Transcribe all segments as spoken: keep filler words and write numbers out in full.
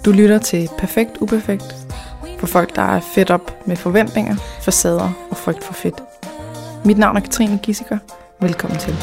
Du lytter til Perfekt Uperfekt for folk, der er fedt op med forventninger, facader og frygt for fedt. Mit navn er Katrine Gissiker. Velkommen til.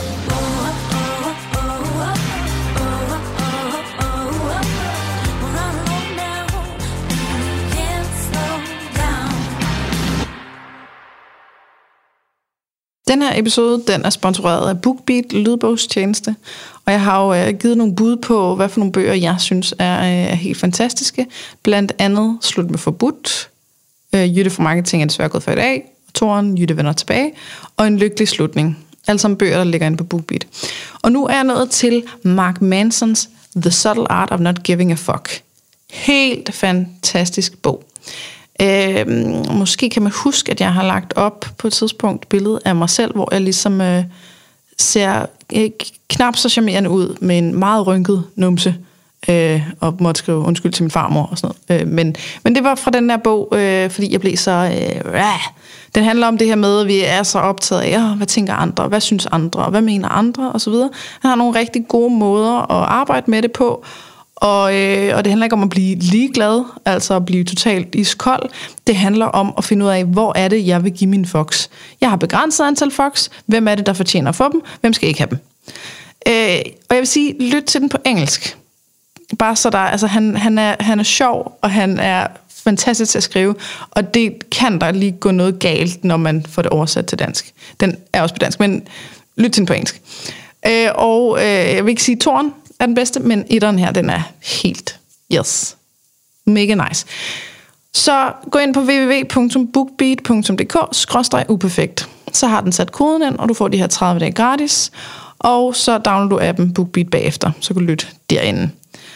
Den her episode, den er sponsoreret af BookBeat lydbogstjeneste, og jeg har jo øh, givet nogle bud på, hvad for nogle bøger, jeg synes er, øh, er helt fantastiske. Blandt andet Slut med forbudt, øh, Jytte fra Marketing er desværre gået for i dag, Toren, Jytte vender tilbage, og En lykkelig slutning. Alle sammen bøger, der ligger inde på BookBeat. Og nu er jeg nået til Mark Mansons The Subtle Art of Not Giving a Fuck. Helt fantastisk bog. Øh, måske kan man huske, at jeg har lagt op på et tidspunkt et billede af mig selv, hvor jeg ligesom øh, ser øh, knap så charmerende ud med en meget rynket numse, øh, og måtte skrive undskyld til min farmor og sådan noget. Øh, men, men det var fra den her bog, øh, fordi jeg blev så... Øh, rah. Den handler om det her med, at vi er så optaget af, hvad tænker andre, hvad synes andre, hvad mener andre osv. Han har nogle rigtig gode måder at arbejde med det på, Og, øh, og det handler ikke om at blive ligeglad, altså at blive totalt iskold. Det handler om at finde ud af, hvor er det, jeg vil give min fox. Jeg har begrænset antal fox. Hvem er det, der fortjener at få dem? Hvem skal ikke have dem? Øh, og jeg vil sige, lyt til den på engelsk. Bare så der, altså han, han, er, han er sjov, og han er fantastisk til at skrive. Og det kan der lige gå noget galt, når man får det oversat til dansk. Den er også på dansk, men lyt til den på engelsk. Øh, og øh, jeg vil ikke sige Toren er den bedste, men etteren her, den er helt, yes, mega nice. Så gå ind på w w w punktum bookbeat punktum d k skråstreg uperfekt. Så har den sat koden ind, og du får de her tredive dage gratis. Og så downloader du appen BookBeat bagefter, så kan du lytte derinde.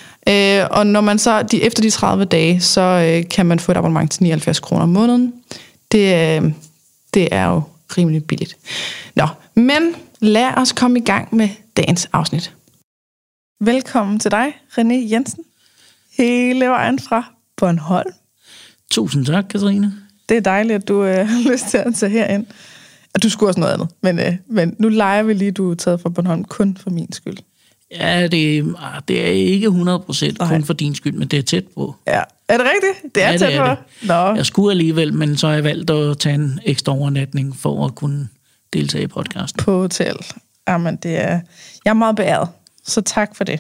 Øh, og når man så, de, efter de tredive dage, så øh, kan man få et abonnement til nioghalvfjerds kroner om måneden. Det, øh, det er jo rimelig billigt. Nå, men lad os komme i gang med dagens afsnit. Velkommen til dig, René Jensen, hele vejen fra Bornholm. Tusind tak, Katrine. Det er dejligt, at du øh, har lyst til at tage herind. Og du skulle også noget andet, men, øh, men nu leger vi lige, du er taget fra Bornholm kun for min skyld. Ja, det, det er ikke hundrede procent kun for din skyld, men det er tæt på. Ja, er det rigtigt? Det er ja, tæt det er på? Det. Nå. Jeg skulle alligevel, men så har jeg valgt at tage en ekstra overnatning for at kunne deltage i podcasten. På hotel. Jamen, det er... Jeg er meget beæret. Så tak for det.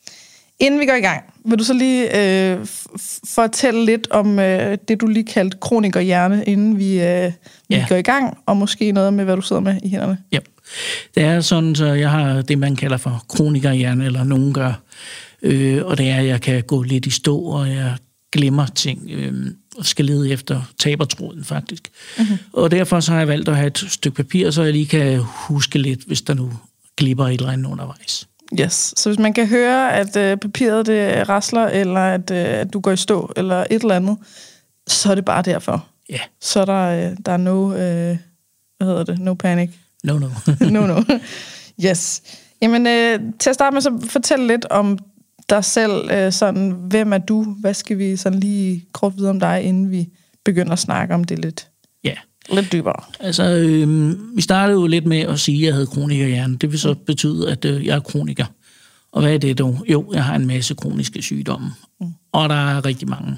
Inden vi går i gang, vil du så lige øh, f- fortælle lidt om øh, det, du lige kaldte kronikerhjerne, inden vi, øh, vi ja. går i gang, og måske noget med, hvad du sidder med i hænderne? Ja, det er sådan, så jeg har det, man kalder for kronikerhjerne, eller nogen gør, øh, og det er, at jeg kan gå lidt i stå, og jeg glemmer ting, øh, og skal lede efter tabertråden, faktisk. Mm-hmm. Og derfor så har jeg valgt at have et stykke papir, så jeg lige kan huske lidt, hvis der nu glipper et eller andet undervejs. Yes, så hvis man kan høre, at øh, papiret det rasler, eller at, øh, at du går i stå, eller et eller andet, så er det bare derfor. Ja. Yeah. Så er der, øh, der er no, øh, hvad hedder det, no panic. No, no. no, no. Yes. Jamen, øh, til at starte med, så fortæl lidt om dig selv, øh, sådan, hvem er du? Hvad skal vi sådan lige kort vide om dig, inden vi begynder at snakke om det lidt? Ja. Lidt dybere. Altså, øh, vi startede jo lidt med at sige, at jeg havde kronikerhjerne. Det vil så betyde, at øh, jeg er kroniker. Og hvad er det dog? Jo, jeg har en masse kroniske sygdomme. Mm. Og der er rigtig mange.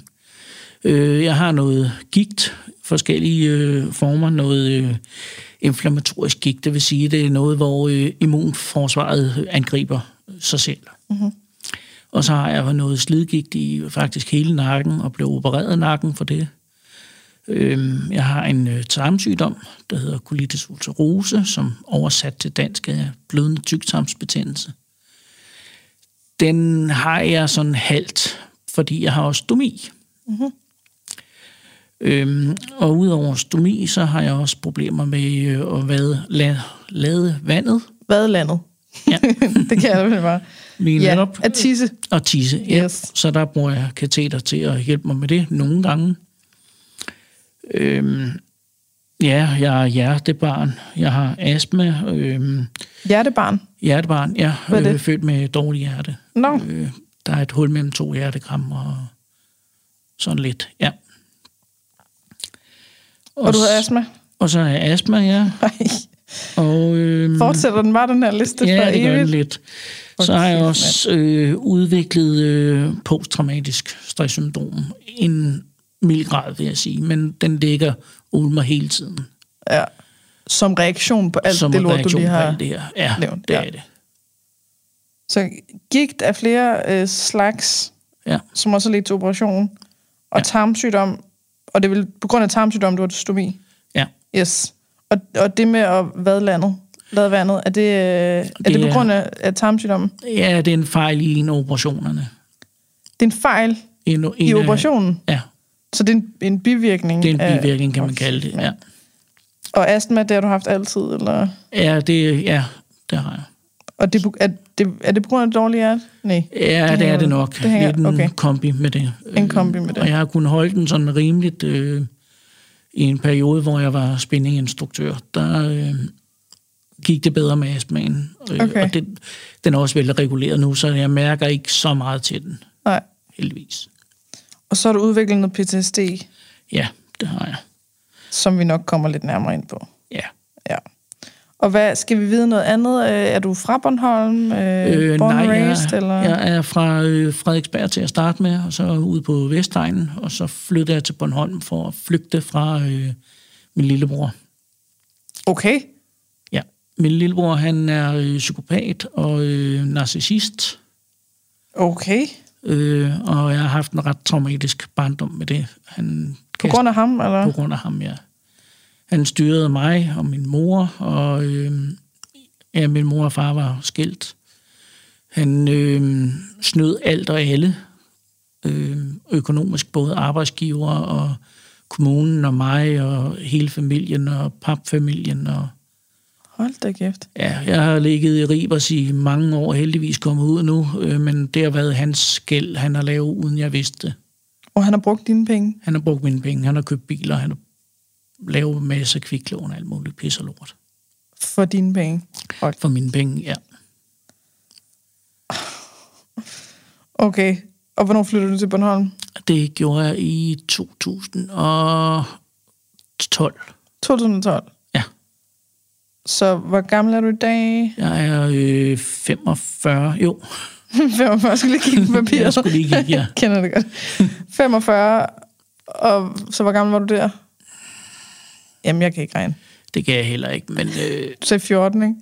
Øh, jeg har noget gigt, forskellige øh, former, noget øh, inflammatorisk gigt. Det vil sige, det er noget, hvor øh, immunforsvaret angriber sig selv. Mm-hmm. Og så har jeg noget slidgigt i faktisk hele nakken, og blev opereret i nakken for det. Jeg har en tarmsygdom, der hedder colitis ulcerose, som oversat til dansk er blødende tyktarmsbetændelse. Den har jeg sådan halvt, fordi jeg har også stomi. Mm-hmm. Øhm, og udover stomi, så har jeg også problemer med at vade, lade, lade vandet. Vade landet. Ja. Det kan jeg da bare. Lige ja, netop. at tisse. Og tisse, ja. Yes. Så der bruger jeg kateter til at hjælpe mig med det nogle gange. Øhm, ja, jeg er hjertebarn. Jeg har astma. Øhm, hjertebarn? Hjertebarn, ja. Hvad er det? Jeg er født med dårlig hjerte. No. Øh, der er et hul mellem to hjertekram og sådan lidt, ja. Og, og du har astma? Og så har jeg astma, ja. Nej. Og, øhm, fortsætter den bare, den her liste ja, for det evigt? gør den lidt. Så har jeg også øh, udviklet øh, posttraumatisk stresssyndrom. En mild grad, vil jeg sige, men den ligger ude mig hele tiden. Ja. Som reaktion på alt Som det lort, du lige har det her. Ja, nævnt. det Ja. er det. Så gigt af flere øh, slags, Ja. som også har ledt til operation, og Ja. tarmsygdom, og det er vel på grund af tarmsygdom, du har dystomi? Ja. Yes. Og, og det med at vade landet, lade vandet, er det, øh, er det, det på er- grund af, af tarmsygdommen? Ja, det er en fejl i en af operationerne. Det er en fejl En, en i af- operationen? Ja, Så det er en, en bivirkning? det er en af- bivirkning, kan man kalde det. Ja, Og astma, det har du haft altid, eller? ja, det, ja, det har jeg. Og det, er på- er, det, er det på grund af dårlig hjerte? Nej. Ja, det, det er hænger- det nok. Det hænger, Lidt en okay. kombi med det. En kombi med det. Og jeg har kunnet holde den sådan rimeligt øh, i en periode, hvor jeg var spinninginstruktør. Der øh, gik det bedre med astmaen. Øh, Okay. Og det, den er også velreguleret nu, så jeg mærker ikke så meget til den, Nej. heldigvis. Og så har du udviklet noget P T S D, Ja, det har jeg. som vi nok kommer lidt nærmere ind på. Ja. Ja. Og hvad, skal vi vide noget andet? Øh, Er du fra Bornholm? Øh, Øh, born nej, and jeg, raised, eller? jeg er fra øh, Frederiksberg til at starte med, og så ude på Vestegnen, og så flyttede jeg til Bornholm for at flygte fra øh, min lillebror. Okay. Ja, min lillebror, han er øh, psykopat og øh, narcissist, Okay. øh, og jeg har haft en ret traumatisk barndom med det. Han På grund af ham, eller? På grund af ham, ja. Han styrede mig og min mor, og øh, ja, min mor og far var skilt. Han øh, snød alt og alle, øh, økonomisk, både arbejdsgiver og kommunen og mig og hele familien og papfamilien. Og, Hold da kæft. ja, jeg har ligget i Ribers i mange år, heldigvis kommet ud nu, øh, men det har været hans gæld, han har lavet, uden jeg vidste det. Og han har brugt dine penge? Han har brugt mine penge, han har købt biler, han har lavet masser af kviklån og alt muligt pis og lort. For dine penge? Hold. For mine penge, ja. Okay. Og hvornår flyttede du til Bornholm? Det gjorde jeg i to tusind og tolv. to tusind og tolv? Ja. Så hvor gammel er du i dag? Jeg er øh, femogfyrre, jo. femogfyrre, jeg skulle lige kigge på papiret. Jeg skulle lige kigge, ja. Jeg kender det godt. femogfyrre, og så hvor gammel var du der? Jamen, jeg kan ikke regne. Det kan jeg heller ikke, men øh, Du sagde fjorten, ikke?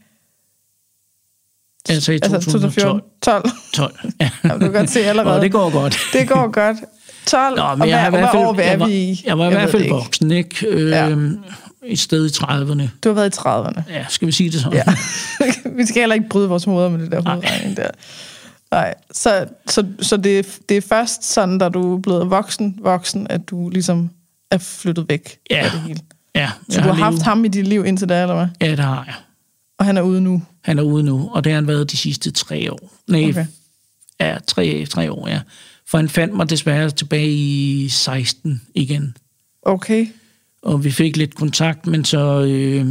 jeg sagde Altså to tusind og tolv. tolv. tolv, ja. Jamen, du kan godt se allerede. Nå, det går godt. Det går godt. tolv, Nå, og men jeg har hvad, i hvert hvad år fald, er jeg var, vi i? jeg var i Jeg hvert ved fald det ikke. voksen, ikke? Øh, Ja. Et sted i trediverne. Du har været i trediverne. Ja, skal vi sige det sådan? Ja. Vi skal heller ikke bryde vores hoveder med det der hovedregning der. Nej, så, så, så det, er- det er først sådan, da du er blevet voksen, voksen, at du ligesom er flyttet væk Ja. fra det hele. Ja, Så jeg du har haft levet- ham i dit liv indtil da, eller hvad? Ja, det har jeg. Og han er ude nu? Han er ude nu, og det har han været de sidste tre år. Nej, Okay. okay. ja, tre, tre år, ja. For han fandt mig desværre tilbage i seksten igen. Okay. Og vi fik lidt kontakt, men så øh,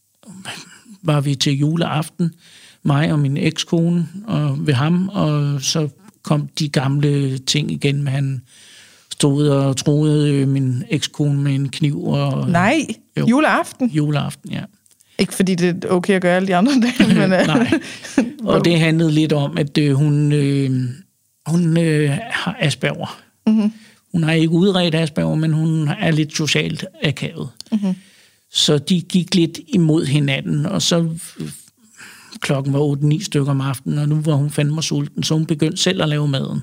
var vi til juleaften, mig og min ekskone og ved ham, og så kom de gamle ting igen, med han stod og troede øh, min ekskone med en kniv. Og, Nej, Jo. juleaften. Juleaften, ja. Ikke fordi det er okay at gøre alle de andre dage, men... øh, Nej. Og det handlede lidt om, at øh, hun, øh, hun øh, har Asperger. Mm-hmm. Hun har ikke udredt Asperger, men hun er lidt socialt akavet. Mm-hmm. Så de gik lidt imod hinanden, og så øh, klokken var otte ni stykker om aftenen, og nu var hun fandme sulten, så hun begyndte selv at lave maden.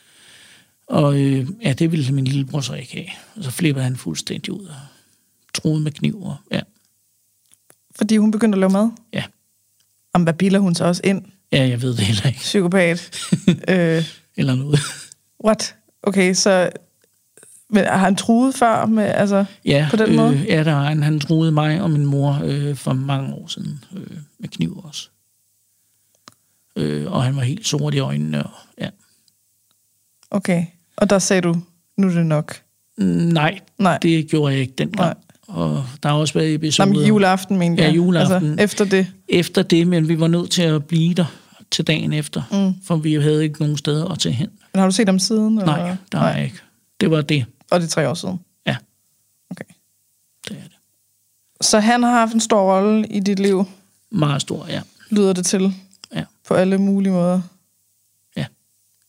Og øh, ja, det ville min lillebror så ikke have. Og så flippede han fuldstændig ud og troede med kniver. Ja, Fordi hun begyndte at lave mad? ja. Om hvad biler hun så også ind? Ja, jeg ved det heller ikke. Psykopat. øh, Eller noget. what? Okay, så... Men har han truet før med, altså, Ja, på den måde? øh, ja, der har han. Han troede mig og min mor øh, for mange år siden øh, med kniv også. Øh, og han var helt sort i øjnene. Og, ja. Okay, og der sagde du, nu er det nok. Nej, Nej. det gjorde jeg ikke dengang. Og der har også været episoder... Nå, men juleaften, mener Ja, jeg. juleaften. Altså, efter det. Efter det, men vi var nødt til at blive der til dagen efter. Mm. For vi havde ikke nogen steder at tage hen. Men har du set dem siden? Nej, eller? der har jeg ikke. Det var det. Og det er tre år siden? Ja. Okay. Det er det. Så han har haft en stor rolle i dit liv, Meget stor, ja. lyder det til, Ja. på alle mulige måder.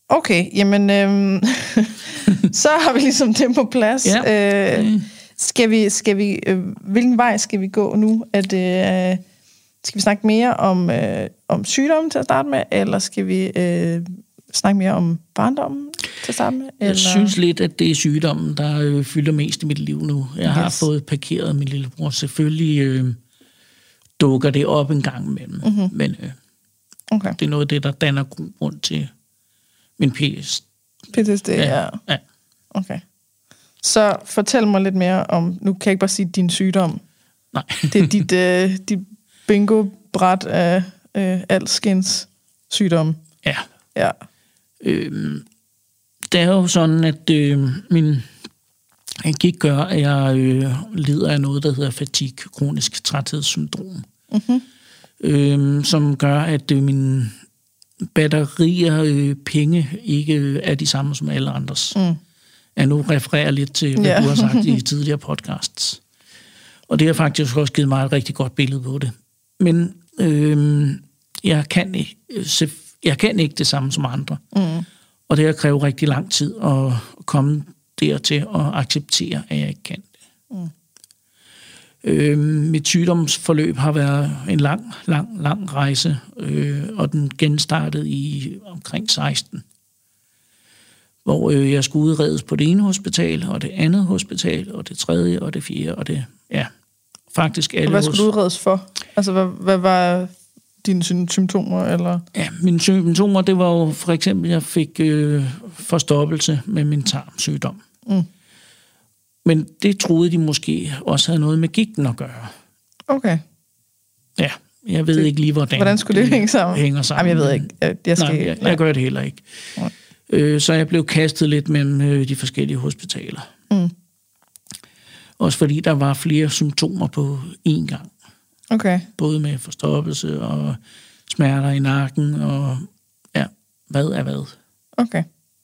Okay, jamen, øhm, så har vi ligesom det på plads. Ja. Øh, skal vi, skal vi, øh, hvilken vej skal vi gå nu? Er det, øh, skal vi snakke mere om, øh, om sygdommen til at starte med, eller skal vi øh, snakke mere om barndommen til at starte med? Eller? Jeg synes lidt, at det er sygdommen, der øh, fylder mest i mit liv nu. Jeg yes. har fået parkeret min lillebror. Selvfølgelig øh, dukker det op en gang imellem, mm-hmm. men øh, okay. det er noget af det, der danner grund til min P S. P T S D, ja. ja. ja. Okay. Så fortæl mig lidt mere om, nu kan jeg ikke bare sige din sygdom. Nej. Det er dit, øh, dit bingo-bræt af øh, alskens sygdom. Ja. Ja. Øhm, det er jo sådan, at øh, min gik gør, at jeg øh, lider af noget, der hedder fatigue, kronisk træthedssyndrom. Mm-hmm. Øhm, som gør, at øh, min batterier, øh, penge, ikke er de samme som alle andres. Mm. Jeg nu refererer lidt til, hvad yeah. du har sagt i tidligere podcasts. Og det har faktisk også givet mig et rigtig godt billede på det. Men øh, jeg, kan ikke, jeg kan ikke det samme som andre. Mm. Og det har krævet rigtig lang tid at komme dertil at acceptere, at jeg ikke kan det. Mm. Øh, mit sygdomsforløb har været en lang, lang, lang rejse, øh, og den genstartede i omkring seksten. Hvor øh, jeg skulle udredes på det ene hospital, og det andet hospital, og det tredje, og det fjerde, og det, ja, faktisk alle. Og hvad skulle du udredes for? Altså, hvad, hvad var dine symptomer, eller? Ja, mine symptomer, det var jo for eksempel, jeg fik øh, forstoppelse med min tarmsygdom. Mm. Men det troede de måske også havde noget med gigten at gøre. Okay. Ja, jeg ved det, ikke lige, hvordan. Hvordan skulle det, det hænge sammen? Hænger sammen. Jamen, jeg ved ikke. Jeg, jeg skal, nej, jeg, jeg gør det heller ikke. Nej. Øh, så jeg blev kastet lidt mellem øh, de forskellige hospitaler. Mm. Også fordi der var flere symptomer på én gang. Okay. Både med forstoppelse og smerter i nakken og ja, hvad er hvad. Okay.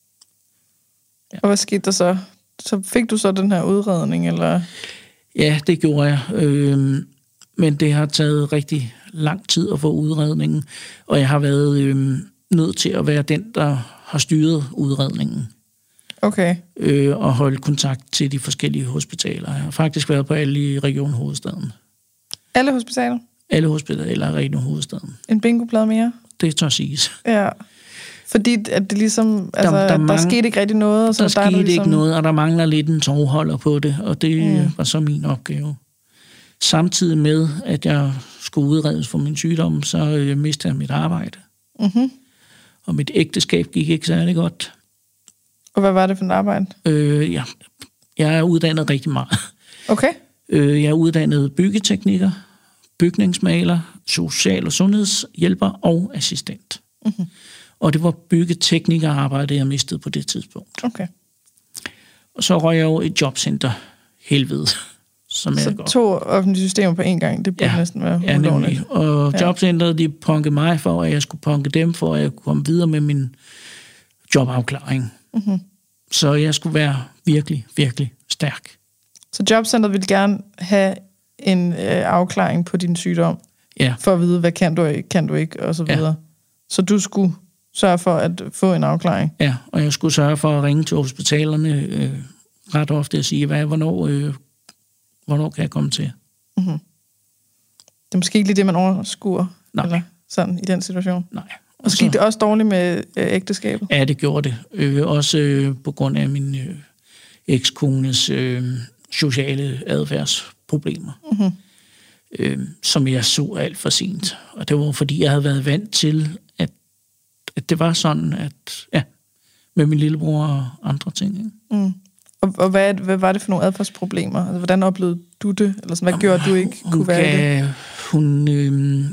Ja. Og hvad skete der så? Så fik du så den her udredning, eller? Ja, det gjorde jeg. Øh, men det har taget rigtig lang tid at få udredningen, og jeg har været øh, nødt til at være den, der har styret udredningen. Okay. Øh, og holdt kontakt til de forskellige hospitaler. Jeg har faktisk været på alle i Region Hovedstaden. Alle hospitaler? Alle hospitaler i Region Hovedstaden. En bingoplade mere? Det tør siges. Ja. Fordi at det ligesom, altså, der, der, der skete ikke rigtig noget. Og så der, der skete ligesom... ikke noget, og der mangler lidt en tovholder på det, og det mm. var så min opgave. Samtidig med, at jeg skulle udredes for min sygdom, så øh, mistede jeg mit arbejde. Mm-hmm. Og mit ægteskab gik ikke særlig godt. Og hvad var det for et arbejde? Øh, ja. Jeg er uddannet rigtig meget. Okay. Øh, jeg er uddannet byggetekniker, bygningsmaler, social- og sundhedshjælper og assistent. Mm-hmm. Og det var byggeteknikerarbejde, jeg mistede på det tidspunkt. Okay. Og så røg jeg jo et jobcenter helvede. Som så jeg to offentlige systemer på én gang, det burde ja, næsten være ja, ulovligt. Og ja. Jobcenteret, de punkede mig for, at jeg skulle punke dem, for at jeg kunne komme videre med min jobafklaring. Mm-hmm. Så jeg skulle være virkelig, virkelig stærk. Så jobcenteret ville gerne have en øh, afklaring på din sygdom, ja. For at vide, hvad kan du ikke, kan du ikke, og så videre. Ja. Så du skulle sørge for at få en afklaring? Ja, og jeg skulle sørge for at ringe til hospitalerne øh, ret ofte og sige, hvad, hvornår, øh, hvornår kan jeg komme til? Mm-hmm. Det er måske ikke lige det, man overskuer, Nej. Eller sådan i den situation? Nej. Og så gik det også dårligt med øh, ægteskabet? Ja, det gjorde det. Øh, også øh, på grund af min øh, ekskones øh, sociale adfærdsproblemer, mm-hmm. øh, som jeg så alt for sent. Og det var fordi, jeg havde været vant til, at, at det var sådan, at ja, med min lillebror og andre ting. Ikke? Mm. Og, og hvad, hvad var det for nogle adfærdsproblemer? Altså, hvordan oplevede du det? Eller sådan, hvad gjorde, at du ikke hun kunne være kan, det? Hun øh,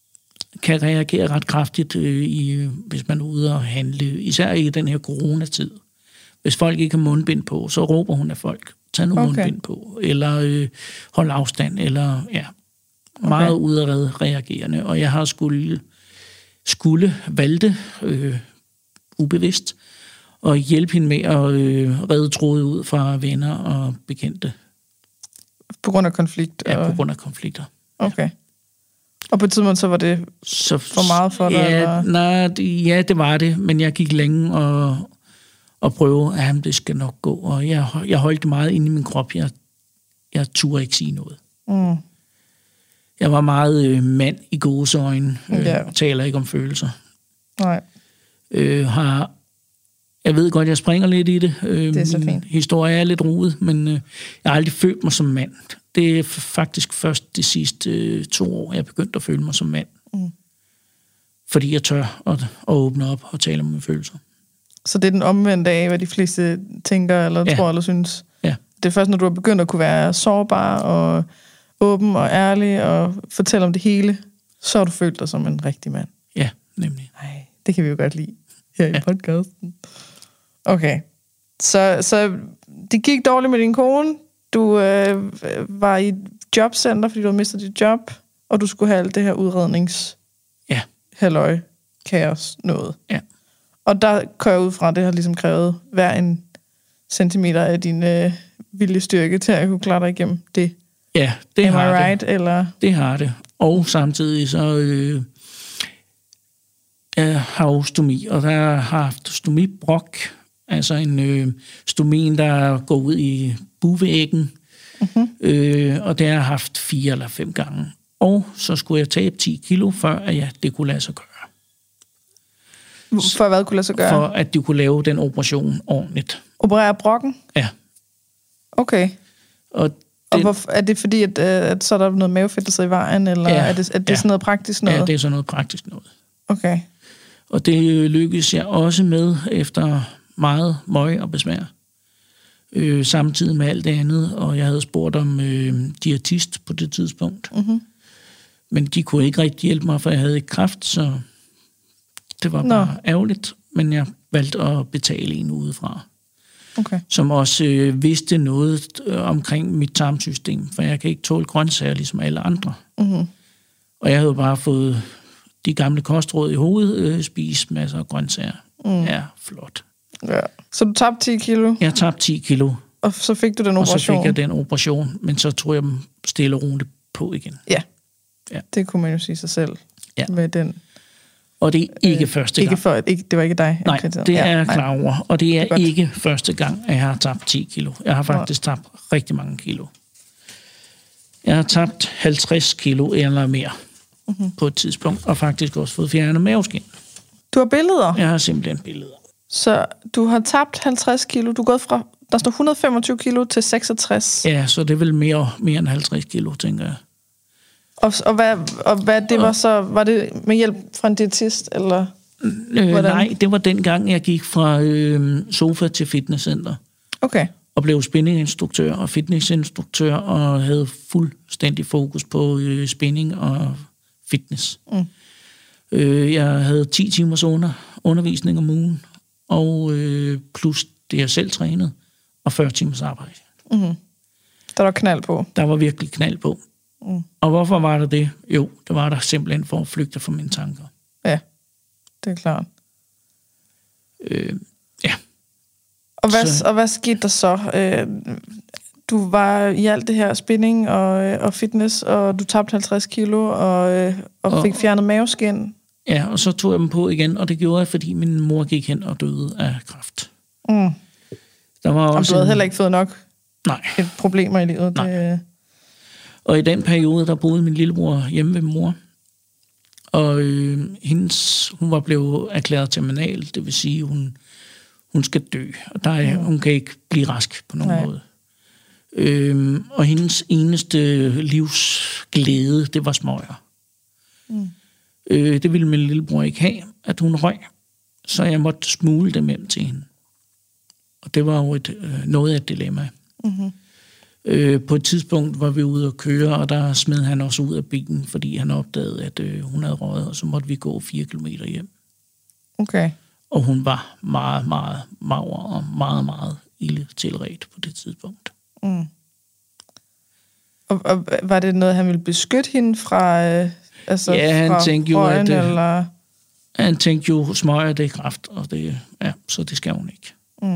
kan reagere ret kraftigt, øh, i, hvis man er ude og handle. Især i den her coronatid. Hvis folk ikke har mundbind på, så råber hun af folk. Tag nu okay. mundbind på. Eller øh, hold afstand. Eller ja, meget okay. udadreagerende reagerende. Og jeg har skulle, skulle valgte øh, ubevidst og hjælpe hende med at øh, redde tråde ud fra venner og bekendte. På grund af konflikt? Ja, og... på grund af konflikter. Okay. Og på et tidspunkt, så var det så, for meget for dig? Ja, eller? nej, det, ja, det var det, men jeg gik længe og, og prøvede, at det skal nok gå, og jeg, jeg holdt det meget inde i min krop. Jeg, jeg turde ikke sige noget. Mm. Jeg var meget øh, mand i gåseøjne, øh, ja. Taler ikke om følelser. Nej. Øh, har, jeg ved godt, jeg springer lidt i det. Øh, det er så min fint. Historie er lidt rodet, men øh, jeg har aldrig følt mig som mand. Det er faktisk først de sidste øh, to år, jeg begyndte at føle mig som mand. Mm. Fordi jeg tør at, at åbne op og tale om mine følelser. Så det er den omvendte af, hvad de fleste tænker, eller ja. tror, eller synes? Ja. Det er først, når du har begyndt at kunne være sårbar og åben og ærlig og fortælle om det hele, så har du følt dig som en rigtig mand. Ja, nemlig. Nej, det kan vi jo godt lide her ja. i podcasten. Okay. Så, så det gik dårligt med din kone. Du øh, var i et jobcenter, fordi du havde mistet dit job, og du skulle have alt det her udrednings... Ja. Halløj, kaos, noget. Ja. Og der kører jeg ud fra, at det har ligesom krævet hver en centimeter af din øh, viljestyrke til at kunne klare dig igennem det. Ja, det Am har I right, det. Eller? Det har det. Og samtidig så... Øh, jeg har jo stomi, og der har haft stomibrok, altså en øh, stomin, der går ud i bugvæggen, mm-hmm. øh, og det har jeg haft fire eller fem gange. Og så skulle jeg tabe ti kilo, før at ja, det kunne lade sig gøre. For hvad kunne lade sig gøre? For at de kunne lave den operation ordentligt. Operere brokken? Ja. Okay. Og, den, og hvorfor, er det fordi, at, at så er der noget mavefedt, der sidder i vejen, eller ja, er det, er det ja. sådan noget praktisk noget? Ja, det er sådan noget praktisk noget. Okay. Og det lykkedes jeg også med efter meget møg og besvær. Øh, samtidig med alt det andet, og jeg havde spurgt om øh, diætist på det tidspunkt. Mm-hmm. Men de kunne ikke rigtig hjælpe mig, for jeg havde ikke kræft, så det var bare Nå. ærgerligt. Men jeg valgte at betale en udefra, okay. som også øh, vidste noget øh, omkring mit tarmsystem, for jeg kan ikke tåle grøntsager ligesom alle andre. Mm-hmm. Og jeg havde bare fået de gamle kostråd i hovedet, øh, spise masser af grøntsager. Mm. Ja, flot. Ja. Så du tabte ti kilo? Jeg tabte ti kilo. Og så fik du den operation? Og så fik jeg den operation, men så tog jeg dem stille og roligt på igen. Ja, ja. Det kunne man jo sige sig selv ja. med den. Og det er ikke øh, første gang. Ikke for, ikke, det var ikke dig? Nej, det er jeg ja, klar over. Og det er det er ikke første gang, at jeg har tabt ti kilo. Jeg har faktisk tabt rigtig mange kilo. Jeg har tabt halvtreds kilo eller mere mm-hmm. på et tidspunkt, og faktisk også fået fjernet maveskin. Du har billeder? Jeg har simpelthen billeder. Så du har tabt halvtreds kilo. Du er gået fra, der står et hundrede og femogtyve kilo til seksogtres. Ja, så det er vel mere, mere end halvtreds kilo, tænker jeg. Og, og, hvad, og hvad det var så? Var det med hjælp fra en diætist, eller? Øh, nej, det var dengang, jeg gik fra øh, sofa til fitnesscenter. Okay. Og blev spinninginstruktør og fitnessinstruktør, og havde fuldstændig fokus på øh, spinning og fitness. Mm. Øh, jeg havde ti timers under, undervisning om ugen, og øh, plus det, jeg selv trænede, og fyrre timers arbejde. Mm-hmm. Der var knald på? Der var virkelig knald på. Mm. Og hvorfor var der det? Jo, det var der simpelthen for at flygte fra mine tanker. Ja, det er klart. Øh, ja. Og hvad, så, og hvad skete der så? Øh, du var i alt det her spinning og, og fitness, og du tabte halvtreds kilo, og, og fik fjernet maveskin. Ja, og så tog jeg dem på igen, og det gjorde jeg, fordi min mor gik hen og døde af kræft. Mm. Der var også og du havde en... heller ikke fået nok Nej. et problemer i livet? Nej. Det... Og i den periode, der boede min lillebror hjemme ved mor. Og øh, hendes, hun var blevet erklæret terminal, det vil sige, hun, hun skal dø. Og der er, mm. hun kan ikke blive rask på nogen Nej. måde. Øh, og hendes eneste livsglæde, det var smøger. Mm. Øh, det ville min lillebror ikke have, at hun røg. Så jeg måtte smule dem hjem til hende. Og det var jo et, øh, noget af et dilemma. Mm-hmm. Øh, på et tidspunkt var vi ude at køre, og der smed han også ud af bilen, fordi han opdagede, at øh, hun havde røget, og så måtte vi gå fire kilometer hjem. Okay. Og hun var meget, meget mager og meget, meget ille tilredt på det tidspunkt. Mm. Og, og var det noget, han ville beskytte hende fra, øh, altså ja, han fra tænkte jo, røgen, at, eller? Han tænkte jo, smøger det er kræft, og det, ja, så det skal hun ikke. Mm.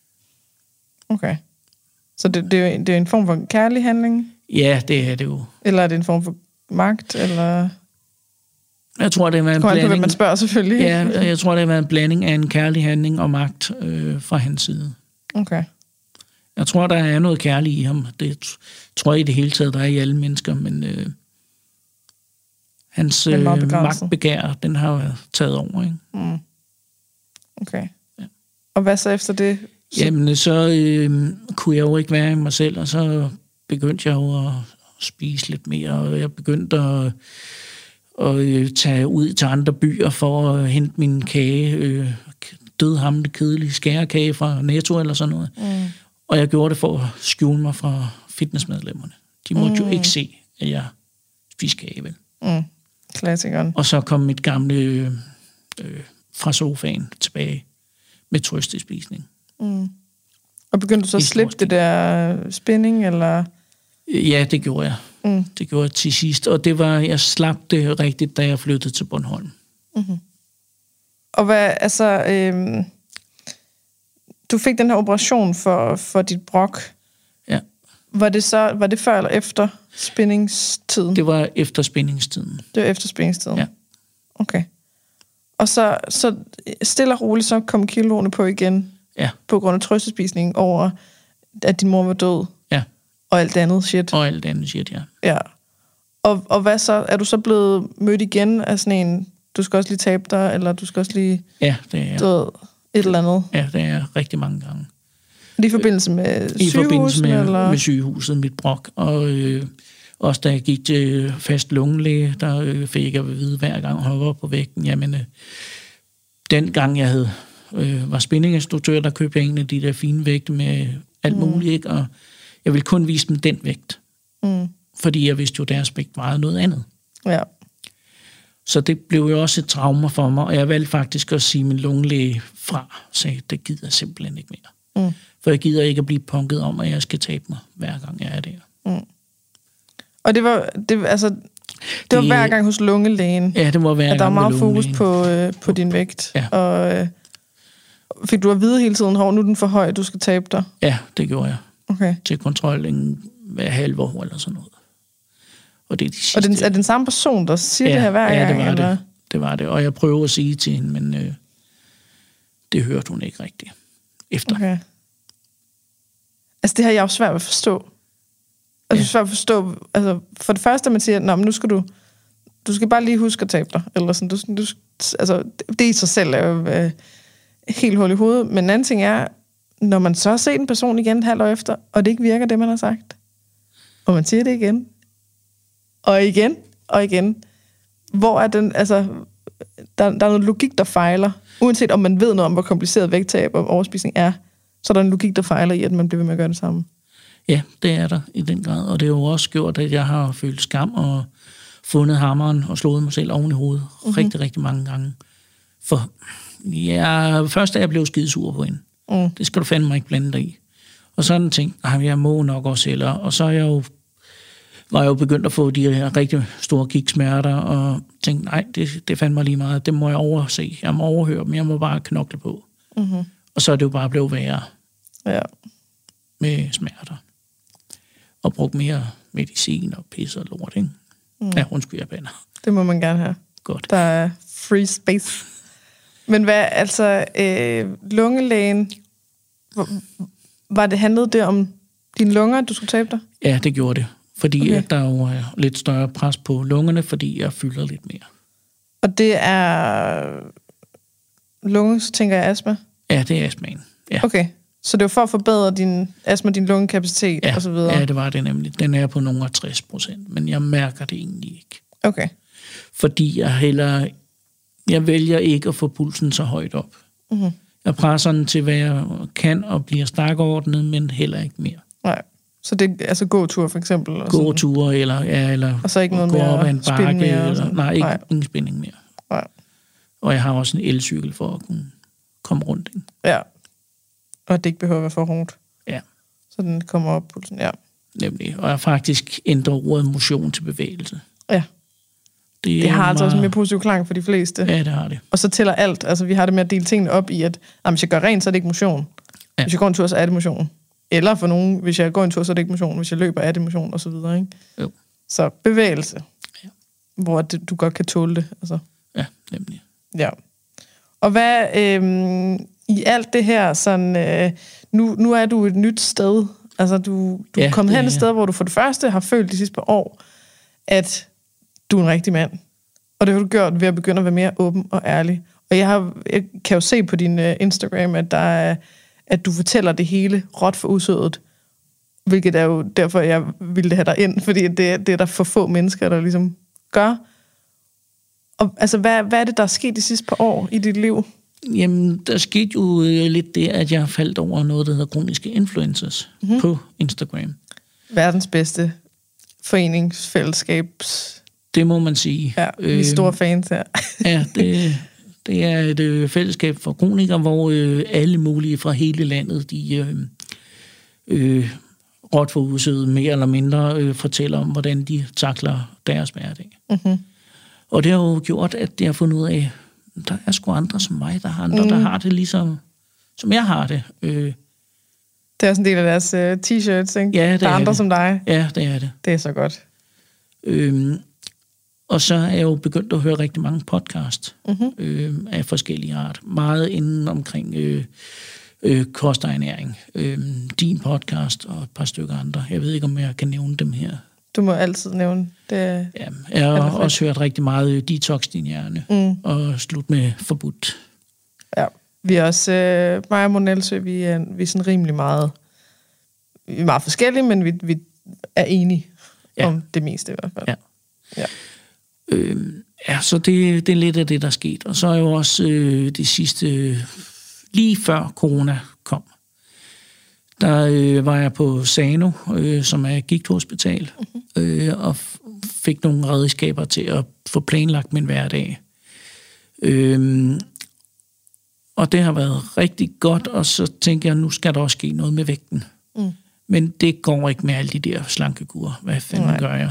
Okay. Så det, det, er jo, det er en form for kærlig handling? Ja, det er det jo. Eller er det en form for magt? Eller? Jeg tror, det var en Kommer blanding... på, man spørger selvfølgelig. Ja, jeg tror, det var en blanding af en kærlig handling og magt øh, fra hans side. Okay. Jeg tror, der er noget kærligt i ham. Det tror jeg i det hele taget, der er i alle mennesker, men øh, hans øh, magtbegær, den har været taget over, ikke? Mm. Okay. Ja. Og hvad så efter det? Så... Jamen, så øh, kunne jeg jo ikke være i mig selv, og så begyndte jeg jo at spise lidt mere, og jeg begyndte at, at øh, tage ud til andre byer for at hente min kage, øh, dødhamrende kedelige skærekage fra Netto eller sådan noget. Mm. Og jeg gjorde det for at skjule mig fra fitnessmedlemmerne. De måtte mm. jo ikke se, at jeg spiste kage, vel? Mm. Klassikeren. Og så kom mit gamle øh, øh, fra sofaen tilbage med trøstespisning. Mm. Og begyndte du så at slippe det der spinning, eller? Ja, det gjorde jeg. Mm. Det gjorde jeg til sidst. Og det var, jeg slap det rigtigt, da jeg flyttede til Bornholm. Mm-hmm. Og hvad, altså... Øh... Du fik den her operation for, for dit brok. Ja. Var det så var det før eller efter spændingstiden? Det var efter spændingstiden. Det var efter spændingstiden? Ja. Okay. Og så, så stille og roligt, så kom kiloene på igen? Ja. På grund af trøstespisning over, at din mor var død? Ja. Og alt andet shit? Og alt andet shit, ja. Ja. Og, og hvad så? Er du så blevet mødt igen af sådan en, du skal også lige tabe dig, eller du skal også lige... Ja, det er jeg. Død, et eller andet? Ja, det er rigtig mange gange. I forbindelse med I forbindelse med, eller? med sygehuset, mit brok. Og øh, også da jeg gik til fast lungelæge, der øh, fik jeg at vide hver gang, jeg var på vægten. Jamen, øh, den gang jeg havde, øh, var spændinginstruktør, der købte jeg en af de der fine vægte med alt mm. muligt, ikke? Og jeg ville kun vise dem den vægt. Mm. Fordi jeg vidste jo, deres vægt var noget andet. Ja. Så det blev jo også et traume for mig, og jeg valgte faktisk at sige min lungelæge fra, sagde, det gider jeg simpelthen ikke mere. Mm. For jeg gider ikke at blive punket om, at jeg skal tabe mig, hver gang jeg er der. Mm. Og det var, det, altså, det, det var hver gang hos lungelægen? Ja, det var hver gang. Der var meget fokus på, øh, på din vægt? Ja. Og øh, fik du at vide hele tiden, hov, nu er den for høj, du skal tabe dig? Ja, det gjorde jeg. Okay. Til kontrol hver halve år eller sådan noget. Og det er de sidste... Og den, er den samme person, der siger ja, det her hver ja, gang? det var eller? det. Det var det. Og jeg prøver at sige til hende, men øh, det hørte hun ikke rigtigt efter. Okay. Altså, det har jeg jo svært ved at forstå. Altså, ja. Det er svært at forstå... Altså, for det første, at man siger, nå, men nu skal du... Du skal bare lige huske at tabe dig. Eller sådan, du, du, altså, det i sig selv er jo øh, helt hul i hovedet. Men en anden ting er, når man så har set en person igen et halvt år efter, og det ikke virker, det man har sagt. Og man siger det igen. Og igen, og igen. Hvor er den, altså, der, der er noget logik, der fejler. Uanset om man ved noget om, hvor kompliceret vægttab og overspisning er, så er der en logik, der fejler i, at man bliver ved med at gøre det samme. Ja, det er der i den grad. Og det har jo også gjort, at jeg har følt skam og fundet hammeren og slået mig selv oven i hovedet mm-hmm. rigtig, rigtig mange gange. For ja, først er jeg blevet skidesur på hende. Mm. Det skal du fandme mig ikke blande dig i. Og sådan tænkte jeg, jeg må nok også hellere. Og så er jeg jo var jeg jo begyndt at få de her rigtig store gigtsmerter, og tænkte, nej, det, det fandt mig lige meget, det må jeg overse. Jeg må overhøre dem, jeg må bare knokle på. Mm-hmm. Og så er det jo bare blevet værre ja. Med smerter. Og brugt mere medicin og pisse og lort, ikke? Mm. Ja, undskyld, jeg bander. Det må man gerne have. Godt. Der er free space. Men hvad, altså, øh, lungelægen, var det, handlede det om dine lunger, du skulle tabe dig? Ja, det gjorde det. Fordi okay. der er jo lidt større pres på lungerne, fordi jeg fylder lidt mere. Og det er lunge, så tænker jeg astma? Ja, det er astmaen. Ja. Okay, så det var for at forbedre din astma, din lungekapacitet ja. og så videre? Ja, det var det nemlig. Den er på nogle tres procent, men jeg mærker det egentlig ikke. Okay. Fordi jeg heller... Jeg vælger ikke at få pulsen så højt op. Mm-hmm. Jeg presser den til, hvad jeg kan, og bliver stakordnet, men heller ikke mere. Nej. Så det er altså gåtur for eksempel? Gåture, eller, ja, eller og så ikke noget gå mere op ad en bakke, mere, eller, nej, ikke nej. ingen spænding mere. Nej. Og jeg har også en elcykel for at kunne komme rundt. Ikke? Ja. Og det ikke behøver at være for hårdt. Ja. Så den kommer op på den, ja. Nemlig. Og jeg har faktisk ændret ordet motion til bevægelse. Ja. Det, det har meget... altså også en mere positiv klang for de fleste. Ja, det har det. Og så tæller alt. Altså, vi har det med at dele tingene op i, at hvis jeg gør rent, så er det ikke motion. Ja. Hvis jeg går en tur, så er det motion. Eller for nogen, hvis jeg går en tur, så er det ikke motion. Hvis jeg løber, er det motion, og så videre, ikke? Jo. Så bevægelse. Ja. hvor det, du godt kan tåle det. Altså. Ja, nemlig. Ja. Og hvad øhm, i alt det her, sådan, øh, nu, nu er du et nyt sted. Altså, du, du ja, er kommet hen et ja. sted, hvor du for det første har følt de sidste par år, at du er en rigtig mand. Og det har du gjort ved at begynde at være mere åben og ærlig. Og jeg, har, jeg kan jo se på din uh, Instagram, at, der er, at du fortæller det hele råt for usødet. Hvilket er jo derfor, jeg ville have dig ind. Fordi det, det er der for få mennesker, der ligesom gør. Og altså, hvad, hvad er det, der er sket de sidste par år i dit liv? Jamen, der skete jo øh, lidt det, at jeg faldt over noget, der hedder kroniske influencers mm-hmm. på Instagram. Verdens bedste foreningsfællesskabs... Det må man sige. Ja, vi er store fans her. Ja, det, det er et øh, fællesskab for kronikere, hvor øh, alle mulige fra hele landet, de øh, øh, råt for usødet mere eller mindre øh, fortæller om, hvordan de takler deres hverdag. Mm-hmm. Og det har jo gjort, at jeg har fundet ud af, der er sgu andre som mig, der har andre, mm. der har det ligesom, som jeg har det. Øh, det er også en del af deres uh, t-shirts, ikke? Ja, det der er, er andre det. som dig. Ja, det er det. Det er så godt. Øhm, og så er jeg jo begyndt at høre rigtig mange podcast mm-hmm. øh, af forskellige art. Meget inden omkring øh, øh, kost og ernæring. Øh, din podcast og et par stykker andre. Jeg ved ikke, om jeg kan nævne dem her. Du må altid nævne det. Ja, jeg har også hørt rigtig meget Detox Din Hjerne mm. og Slut med Forbudt. Ja, vi er også, øh, mig og Monelsø, vi er, vi er sådan rimelig meget, vi er meget forskellige, men vi, vi er enige ja. om det meste i hvert fald. Ja. Ja. Øh, ja, så det, det er lidt af det, der er sket. Og så er jo også øh, det sidste, lige før corona kom, der øh, var jeg på Sano, øh, som er et gigthospital, mm-hmm. øh, og f- fik nogle redskaber til at få planlagt min hverdag. Øh, og det har været rigtig godt, og så tænker jeg, nu skal der også ske noget med vægten. Mm. Men det går ikke med alle de der slankekurer. Hvad fanden Nej. gør jeg?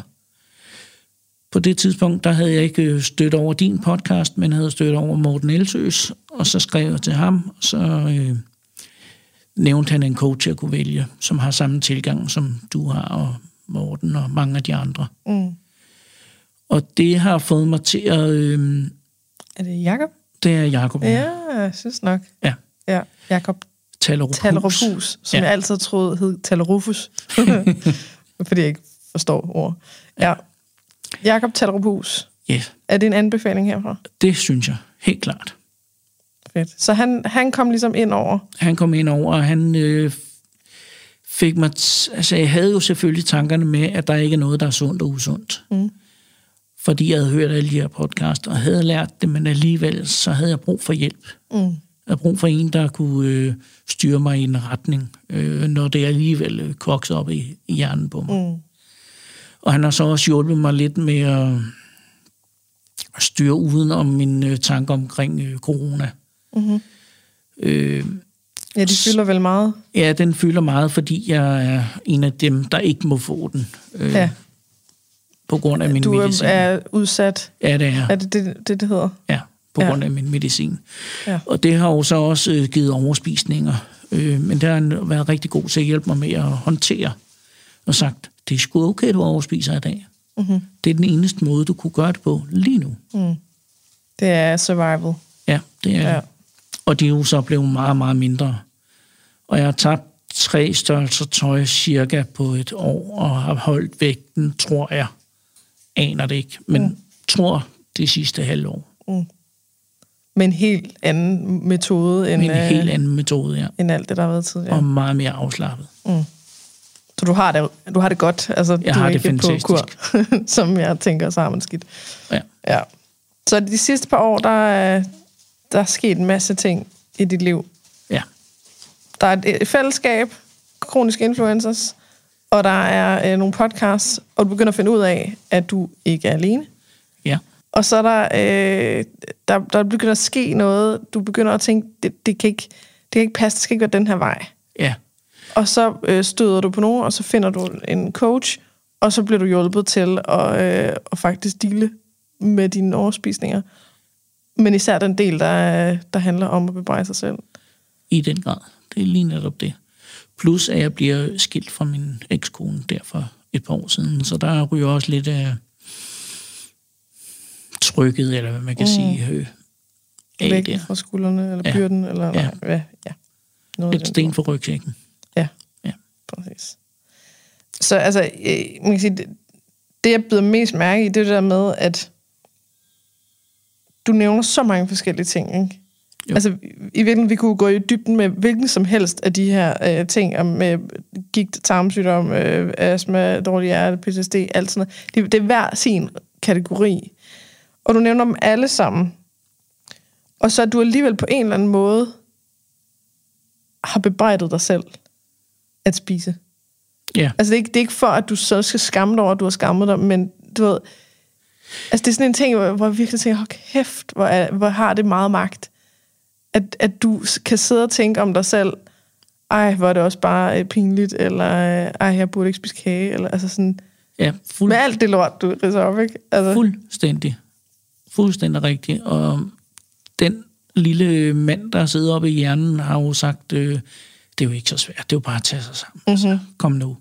På det tidspunkt, der havde jeg ikke stødt over din podcast, men havde stødt over Morten Elsøs, og så skrev jeg til ham, og så øh, nævnte han en coach, jeg kunne vælge, som har samme tilgang, som du har, og Morten og mange af de andre. Mm. Og det har fået mig til at... Øh, er det Jakob? Det er Jakob. Ja, jeg synes nok. Ja. Ja, Jakob Tallerup Hus, som ja. jeg altid troede hed Tallerufus. Fordi jeg ikke forstår ord. Ja. Jakob Tallerup Hus. Yes. Er det en anbefaling herfra? Det synes jeg, helt klart. Fedt. Så han, han kom ligesom ind over? Han kom ind over, og han øh, fik mig... T- altså, jeg havde jo selvfølgelig tankerne med, at der ikke er noget, der er sundt og usundt. Mm. Fordi jeg havde hørt alle de her podcast, og havde lært det, men alligevel, så havde jeg brug for hjælp. Mm. Jeg havde brug for en, der kunne øh, styre mig i en retning, øh, når det alligevel øh, kokser op i, i hjernen på mig. Mm. Og han har så også hjulpet mig lidt med at styre uden om mine øh, tanker omkring øh, corona. Mm-hmm. Øh, ja, de fylder vel meget? Ja, den fylder meget, fordi jeg er en af dem, der ikke må få den. Øh, ja. På grund af min du medicin. Du er udsat? Ja, det er. Er det det, det, det hedder? Ja, på ja. grund af min medicin. Ja. Og det har jo så også øh, givet overspisninger. Øh, men det har været rigtig god til at hjælpe mig med at håndtere. Og sagt, det er sgu okay, du overspiser i dag. Mm-hmm. Det er den eneste måde, du kunne gøre det på lige nu. Mm. Det er survival. Ja, det er ja. det. Og de er jo så blevet meget, meget mindre. Og jeg har tabt tre størrelser tøj cirka på et år, og har holdt vægten, tror jeg. Aner det ikke, men mm. tror det sidste halvår. Mm. Med en helt anden metode end... Med en helt anden metode, ja. End alt det, der har været tidligere. Og meget mere afslappet. Mm. Så du har det, du har det godt? Altså, jeg du har er det ikke fantastisk. På kur, som jeg tænker, så har man skidt. Ja. ja. Så de sidste par år, der, der er sket en masse ting i dit liv. Ja. Der er et fællesskab, kroniske influencers, og der er øh, nogle podcasts, og du begynder at finde ud af, at du ikke er alene. Ja. Og så er der, øh, der, der begynder at ske noget, du begynder at tænke, det, det, kan ikke, det kan ikke passe, det skal ikke være den her vej. Ja. Og så øh, støder du på nogen, og så finder du en coach, og så bliver du hjulpet til at, øh, at faktisk deale med dine overspisninger. Men især den del, der, der handler om at bebrejde sig selv. I den grad. Det er lige netop det. Plus, at jeg bliver skilt fra min ekskone der for et par år siden, så der ryger også lidt af trykket, eller hvad man kan mm. sige, øh, af vægten der. fra skuldrene, eller Ja. byrden, eller Ja. nej, hvad? Ja. Noget Et sten for rygsækken. Ja, ja, præcis. Så altså, øh, man kan sige, det, det jeg bider mest mærke i, det er det der med, at du nævner så mange forskellige ting, ikke? Jo. Altså, i virkeligheden, vi kunne gå i dybden med hvilken som helst af de her øh, ting, om øh, gigt, tarmsygdom, øh, astma, dårlig hjerte, P T S D, alt sådan noget. Det, det er hver sin kategori. Og du nævner dem alle sammen. Og så er du alligevel på en eller anden måde har bebrejdet dig selv at spise. Ja. Altså, det er, ikke, det er ikke for, at du så skal skamme dig over, at du har skammet dig, men du ved... Altså, det er sådan en ting, hvor, hvor jeg virkelig tænker, hold kæft, hvor, er, hvor har det meget magt. At, at du kan sidde og tænke om dig selv, ej, hvor er det også bare øh, pinligt, eller ej, jeg burde ikke spise kage, eller altså sådan... Ja, fuld... Med alt det lort, du ridser op, ikke? Altså... Fuldstændig. Fuldstændig rigtigt. Og den lille mand, der sidder oppe i hjernen, har jo sagt, øh, det er jo ikke så svært, det er jo bare at tage sig sammen. Mm-hmm. Altså, kom nu.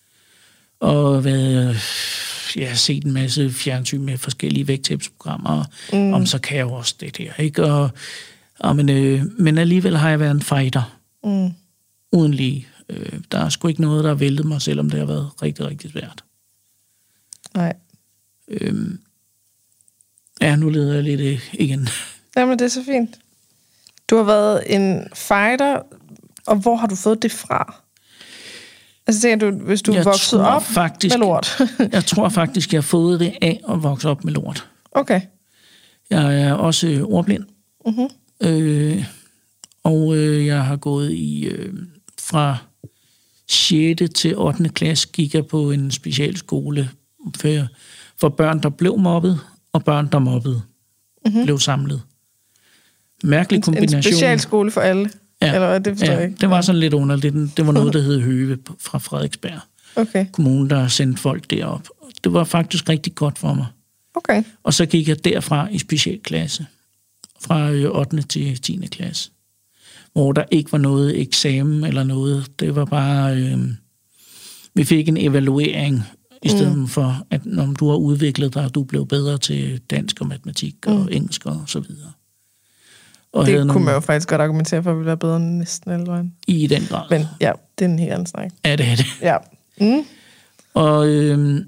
Og hvad... Jeg har set en masse fjernsyn med forskellige vægttabsprogrammer, mm. om så kan jeg jo også det der, ikke? Og, og men, øh, men alligevel har jeg været en fighter. Mm. Uden lige. Øh, der er sgu ikke noget, der har væltet mig, selvom det har været rigtig, rigtig svært. Nej. Øhm, ja, nu leder jeg lidt øh, igen. Jamen, det er så fint. Du har været en fighter, og hvor har du fået det fra? Altså, tænker du, hvis du er vokset op faktisk, med lort? Jeg tror faktisk, jeg har fået det af at vokse op med lort. Okay. Jeg er også øh, ordblind. Uh-huh. Øh, og øh, jeg har gået i... Øh, fra sjette til ottende klasse gik jeg på en specialskole for, for børn, der blev mobbet, og børn, der mobbede, uh-huh. blev samlet. Mærkelig kombination. En specialskole for alle? Ja, eller hvad, det forstår ja, jeg ikke. Det var sådan lidt underligt. Det var noget, der hed Høve fra Frederiksberg. Okay. Kommunen, der sendte folk derop. Det var faktisk rigtig godt for mig. Okay. Og så gik jeg derfra i specialklasse. Fra ottende til tiende klasse. Hvor der ikke var noget eksamen eller noget. Det var bare... Øh, vi fik en evaluering, i stedet mm. for, at når du har udviklet dig, du blev bedre til dansk og matematik og mm. engelsk og så videre. Og det kunne nogle... man jo faktisk godt argumentere for, at vi ville være bedre end næsten alle vejen. I den grad. Men ja, det er en helt anden snak. Ja, det er det. Ja. Mm. Og øh,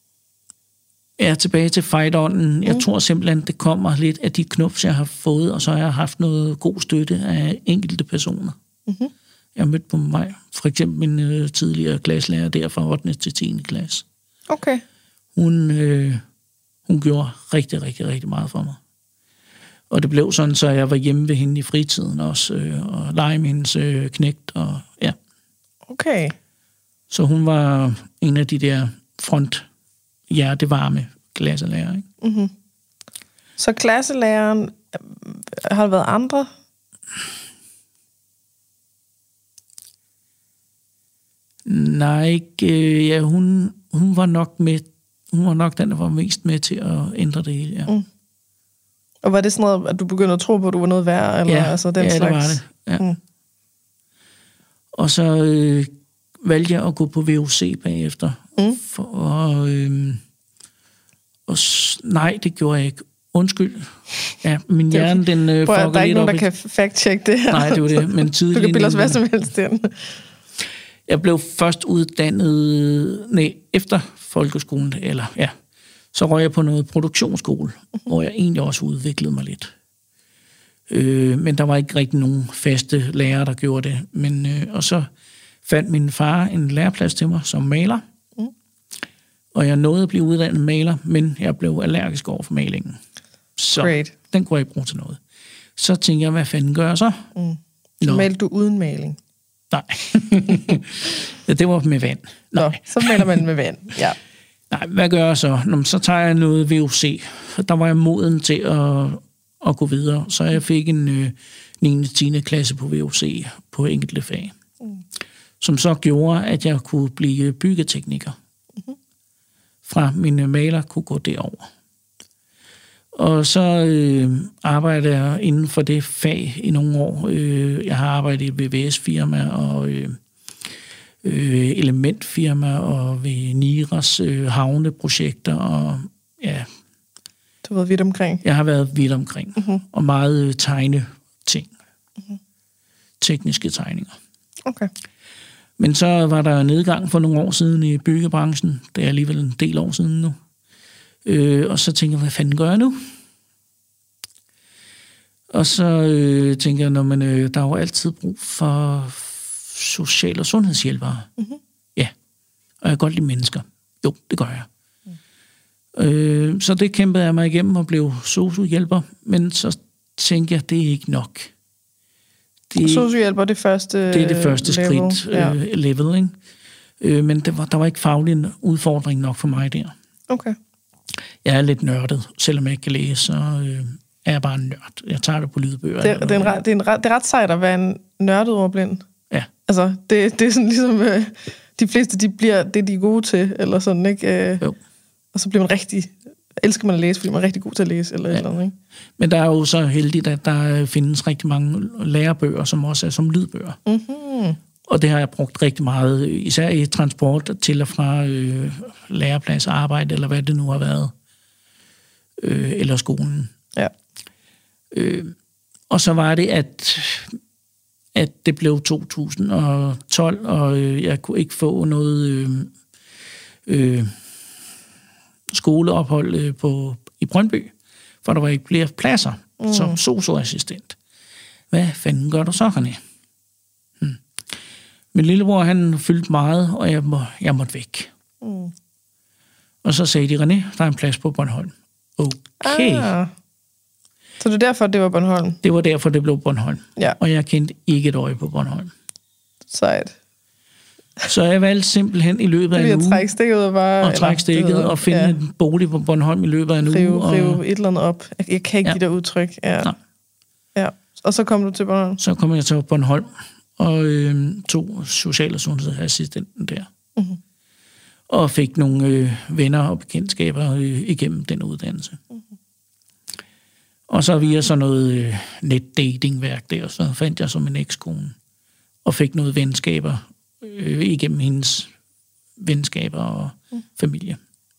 ja, tilbage til fight-ånden. Mm. Jeg tror simpelthen, det kommer lidt af de knups, jeg har fået, og så har jeg haft noget god støtte af enkelte personer. Mm-hmm. Jeg har mødt på mig. For eksempel min øh, tidligere klasselærer der fra ottende til tiende klasse. Okay. Hun, øh, hun gjorde rigtig, rigtig, rigtig meget for mig. Og det blev sådan, så jeg var hjemme ved hende i fritiden også, øh, og lege med hendes øh, knægt, og ja. Okay. Så hun var en af de der front hjertevarme klasselærer, ikke? Mm-hmm. Så klasselæreren, har der været andre? Nej, ikke. Øh, ja, hun, hun var nok med, hun var nok den, der var mest med til at ændre det hele, ja. Mm. Og var det sådan noget, at du begyndte at tro på, at du var noget værd? Eller, ja, altså, den ja slags? det var det. Ja. Mm. Og så øh, valgte jeg at gå på V U C bagefter. Mm. For, og, øh, og nej, det gjorde jeg ikke. Undskyld. Ja, min hjerne, den øh, fucker lidt op. Der er ikke nogen, der i... kan fact-check det her. Nej, det var det. Men tidligere... Du kan bilde os hvad som helst den. Jeg blev først uddannet... Nej, efter folkeskolen, eller ja... Så røg jeg på noget produktionsskole, uh-huh. hvor jeg egentlig også udviklede mig lidt. Øh, men der var ikke rigtig nogen faste lærere, der gjorde det. Men, øh, og så fandt min far en læreplads til mig som maler. Uh-huh. Og jeg nåede at blive uddannet maler, men jeg blev allergisk over for malingen. Så Great. Den kunne jeg ikke bruge til noget. Så tænkte jeg, hvad fanden gør jeg så? Mm. Så malte du uden maling? Nej. Ja, det var med vand. Nej. Nå, så maler man med vand, ja. Nej, hvad gør jeg så? Nå, så tager jeg noget V U C. Der var jeg moden til at, at gå videre. Så jeg fik en øh, niende til tiende klasse på V U C på enkelte fag. Mm. Som så gjorde, at jeg kunne blive byggetekniker. Mm-hmm. Fra mine maler kunne gå derover. Og så øh, arbejdede jeg inden for det fag i nogle år. Øh, jeg har arbejdet i et V V S-firma og... Øh, Øh, elementfirma og ved Niras øh, havneprojekter og ja. Du har været vidt omkring. Jeg har været vidt omkring. Uh-huh. Og meget øh, tegne ting. Uh-huh. Tekniske tegninger. Okay. Men så var der nedgang for nogle år siden i byggebranchen. Det er alligevel en del år siden nu. Øh, og så tænker jeg, hvad fanden gør jeg nu? Og så øh, tænker jeg, når man, øh, der er jo altid brug for social- og sundhedshjælpere. Uh-huh. Ja, og jeg kan godt lide mennesker. Jo, det gør jeg. Uh-huh. Øh, så det kæmpede jeg mig igennem og blev sosu-hjælper. Men så tænkte jeg, det er ikke nok. Det, sosu-hjælper, det første Det er det første level. skridt, ja. øh, level, ikke? Øh, men det var, der var ikke faglig en udfordring nok for mig der. Okay. Jeg er lidt nørdet, selvom jeg ikke kan læse, så øh, er jeg bare en nørd. Jeg tager det på lydbøger. Det, det, er, en ret, det, er, en ret, det er ret sejt at være en nørdet ordblind. Ja. Altså, det, det er sådan ligesom, øh, de fleste, de bliver det, de er gode til, eller sådan, ikke? Øh, jo. Og så bliver man rigtig, elsker man at læse, fordi man er rigtig god til at læse, eller ja. eller andet, ikke? Men der er jo så heldigt, at der findes rigtig mange lærebøger, som også er som lydbøger. Mm-hmm. Og det har jeg brugt rigtig meget, især i transport til og fra øh, læreplads, arbejde, eller hvad det nu har været. Øh, eller skolen. Ja. Øh, og så var det, at, at det blev to tusind og tolv, og øh, jeg kunne ikke få noget øh, øh, skoleophold øh, på, i Brøndby, for der var ikke flere pladser mm. som sosu-assistent. Hvad fanden gør du så, René? Hmm. Min lillebror, han fyldte meget, og jeg, må, jeg måtte væk. Mm. Og så sagde de, René, der er en plads på Bornholm. Okay. Ah. Så det er derfor, det var Bornholm? Det var derfor, det blev Bornholm. Ja. Og jeg kendte ikke et øje på Bornholm. Sejt. Så jeg valgte simpelthen i løbet af en uge... at trække stikket og bare... Og trække stikket og finde ja. en bolig på Bornholm i løbet af en rive, uge. Og rive et eller andet op. Jeg, jeg kan ikke ja. give dig udtryk. Ja. Ja. Og så kom du til Bornholm? Så kom jeg til Bornholm og øh, tog social- og sundhedsassistenten der. Uh-huh. Og fik nogle øh, venner og bekendtskaber øh, igennem den uddannelse. Uh-huh. Og så via sådan noget øh, netdatingværk der, så fandt jeg som en ekskone. Og fik noget venskaber øh, igennem hendes venskaber og uh-huh. familie.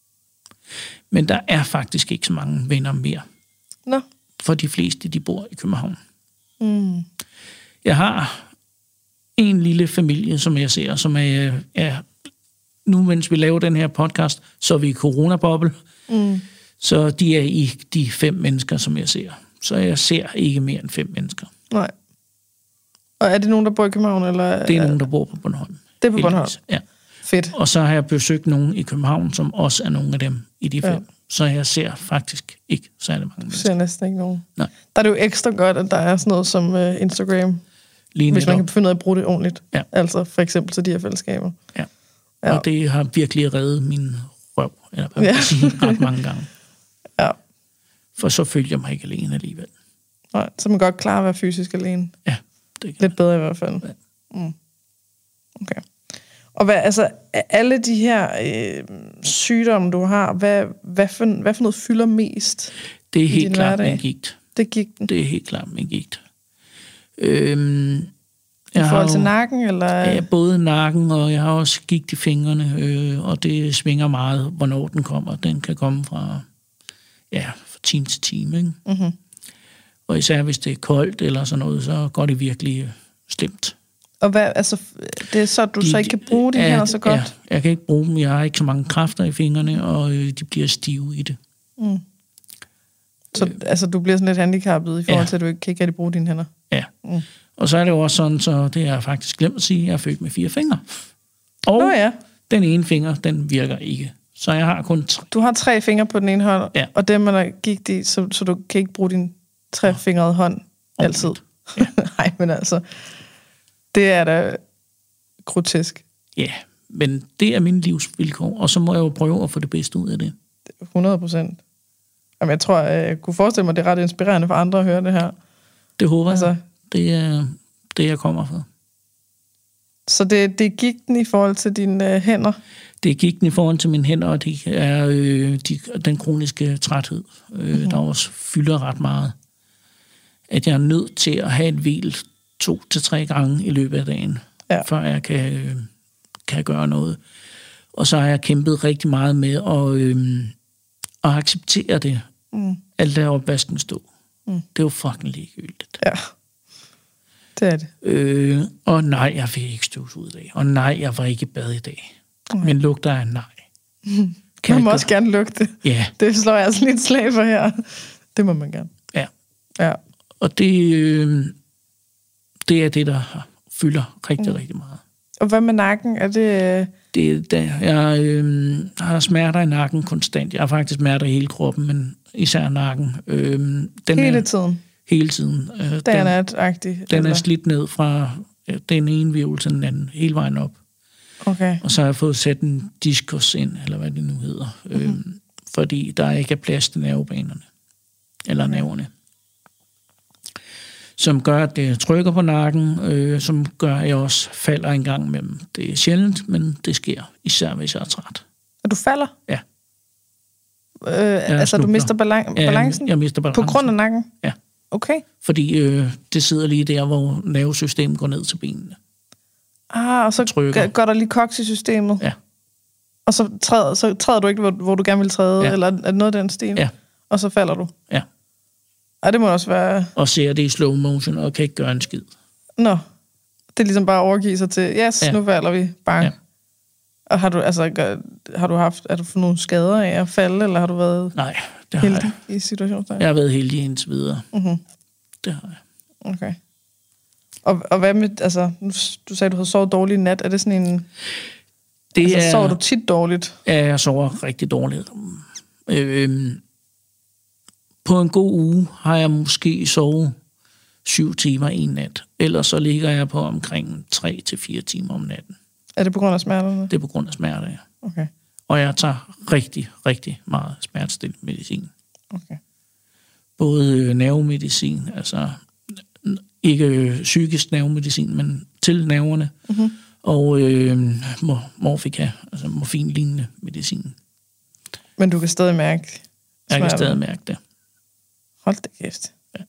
Men der er faktisk ikke så mange venner mere. Nå. For de fleste, de bor i København. Mm. Jeg har en lille familie, som jeg ser, som er, er nu, mens vi laver den her podcast, så er vi i coronaboble. Mm. Så de er i de fem mennesker, som jeg ser. Så jeg ser ikke mere end fem mennesker. Nej. Og er det nogen, der bor i København? Eller? Det er nogen, der bor på Bornholm. Det er på Bornholm? Ja. Fedt. Og så har jeg besøgt nogen i København, som også er nogle af dem i de fem. Ja. Så jeg ser faktisk ikke særlig mange mennesker. Du ser næsten ikke nogen. Nej. Der er det jo ekstra godt, at der er sådan noget som uh, Instagram, lige hvis man kan finde ud af at bruge det ordentligt. Ja. Altså for eksempel til de her fællesskaber. Ja. Ja. Og det har virkelig reddet min røv, eller hvad man kan sige, ret mange gange. Ja. For så følger jeg mig ikke alene alligevel. Nej, så man godt klare at være fysisk alene. Ja, det kan lidt bedre i hvert fald. Ja. Mm. Okay. Og hvad, altså, alle de her øh, sygdomme, du har, hvad, hvad, for, hvad for noget fylder mest? Det er helt klart min gigt. Det er gigten? Det er helt klart min gigt. Øhm, I forhold til jo, nakken, eller? Ja, både nakken, og jeg har også gigt i fingrene, øh, og det svinger meget, hvornår den kommer. Den kan komme fra, ja, fra time til time, ikke? Mm-hmm. Og især hvis det er koldt eller sådan noget, så går det virkelig slemt. Og hvad, altså, det er så, at du de, så ikke kan bruge de her så godt? Ja, jeg kan ikke bruge dem. Jeg har ikke så mange kræfter i fingrene, og øh, de bliver stive i det. Mm. Så øh, altså, du bliver sådan lidt handicappet i forhold ja. til, at du ikke kan ikke rigtig bruge dine hænder? Ja. Mm. Og så er det jo også sådan, så det har jeg faktisk glemt at sige, jeg er født med fire fingre. Og Nå, ja. den ene finger, den virker ikke. Så jeg har kun tre. Du har tre fingre på den ene hånd, ja. Og dem er der gik de, så, så du kan ikke bruge din trefingrede hånd altid. Ja. Nej, men altså... Det er da grotesk. Ja, men det er min livsvilkår, og så må jeg jo prøve at få det bedste ud af det. hundrede procent. Jamen, jeg tror, jeg kunne forestille mig, at det er ret inspirerende for andre at høre det her. Det håber altså, jeg. Det er det, jeg kommer for. Så det, det er gigten i forhold til dine øh, hænder? Det er gigten i forhold til mine hænder, og det er øh, de, den kroniske træthed, øh, mm-hmm. der også fylder ret meget. At jeg er nødt til at have et hvil to til tre gange i løbet af dagen, ja. før jeg kan, øh, kan gøre noget. Og så har jeg kæmpet rigtig meget med at, øh, at acceptere det, Mm. Alt der opvasken stå. Mm. Det er jo fucking ligegyldigt. Ja, det er det. Øh, og nej, jeg fik ikke støvsud i dag. Og nej, jeg var ikke i bad i dag. Okay. Men lugter af nej. Mm. Kan man må jeg også gerne lugte. Ja. Det slår jeg altså lidt slag for her. Det må man gerne. Ja. Ja. Og det, øh, det er det, der fylder rigtig, mm. rigtig meget. Og hvad med nakken? Er det... Det er der. Jeg øh, har smerter i nakken konstant. Jeg har faktisk smerter i hele kroppen, men især nakken. Øh, den hele er, tiden? Hele tiden. Øh, den er agtig Den er slidt ned fra ja, den ene virvel til den anden, hele vejen op. Okay. Og så har jeg fået sat en diskus ind, eller hvad det nu hedder. Mm-hmm. Øh, fordi der ikke er plads til nervebanerne. Eller okay. nerverne. Som gør, at det trykker på nakken, øh, som gør, at jeg også falder en gang imellem. Det er sjældent, men det sker, især hvis jeg er træt. Og du falder? Ja. Øh, altså, snubler. du mister balan- balancen? Ja, jeg mister balancen. På grund af nakken? Ja. Okay. Fordi øh, det sidder lige der, hvor nervesystemet går ned til benene. Ah, og så Trykker. går der lige koks i systemet? Ja. Og så træder, så træder du ikke, hvor, hvor du gerne vil træde? Ja. Eller er det noget af den sten? Ja. Og så falder du? Ja. Ej, det må også være... Og ser det i slow motion, og kan ikke gøre en skid. Nå. Det er ligesom bare at overgive sig til, yes, ja. Nu falder vi. Bang. Ja. Og har du, altså, har du haft, har du fået nogle skader af at falde, eller har du været Nej, det har heldig jeg. i situationen? Jeg har været heldig indtil videre. Mm-hmm. Det har jeg. Okay. Og, og hvad med, altså, du sagde, du havde sovet dårligt i nat. Er det sådan en... Det altså, er, sover du tit dårligt? Ja, jeg sover rigtig dårligt. Øh, på en god uge har jeg måske sovet syv timer en nat. Ellers så ligger jeg på omkring tre til fire timer om natten. Er det på grund af smerterne? Det er på grund af smerter, ja. Okay. Og jeg tager rigtig, rigtig meget smertestillende medicin. Okay. Både nervemedicin, altså ikke psykisk nervemedicin, men til nerverne, mm-hmm. og øh, morfika, altså morfinlignende medicin. Men du kan stadig mærke smerter? Jeg kan stadig mærke det. Hold da kæft. Ja.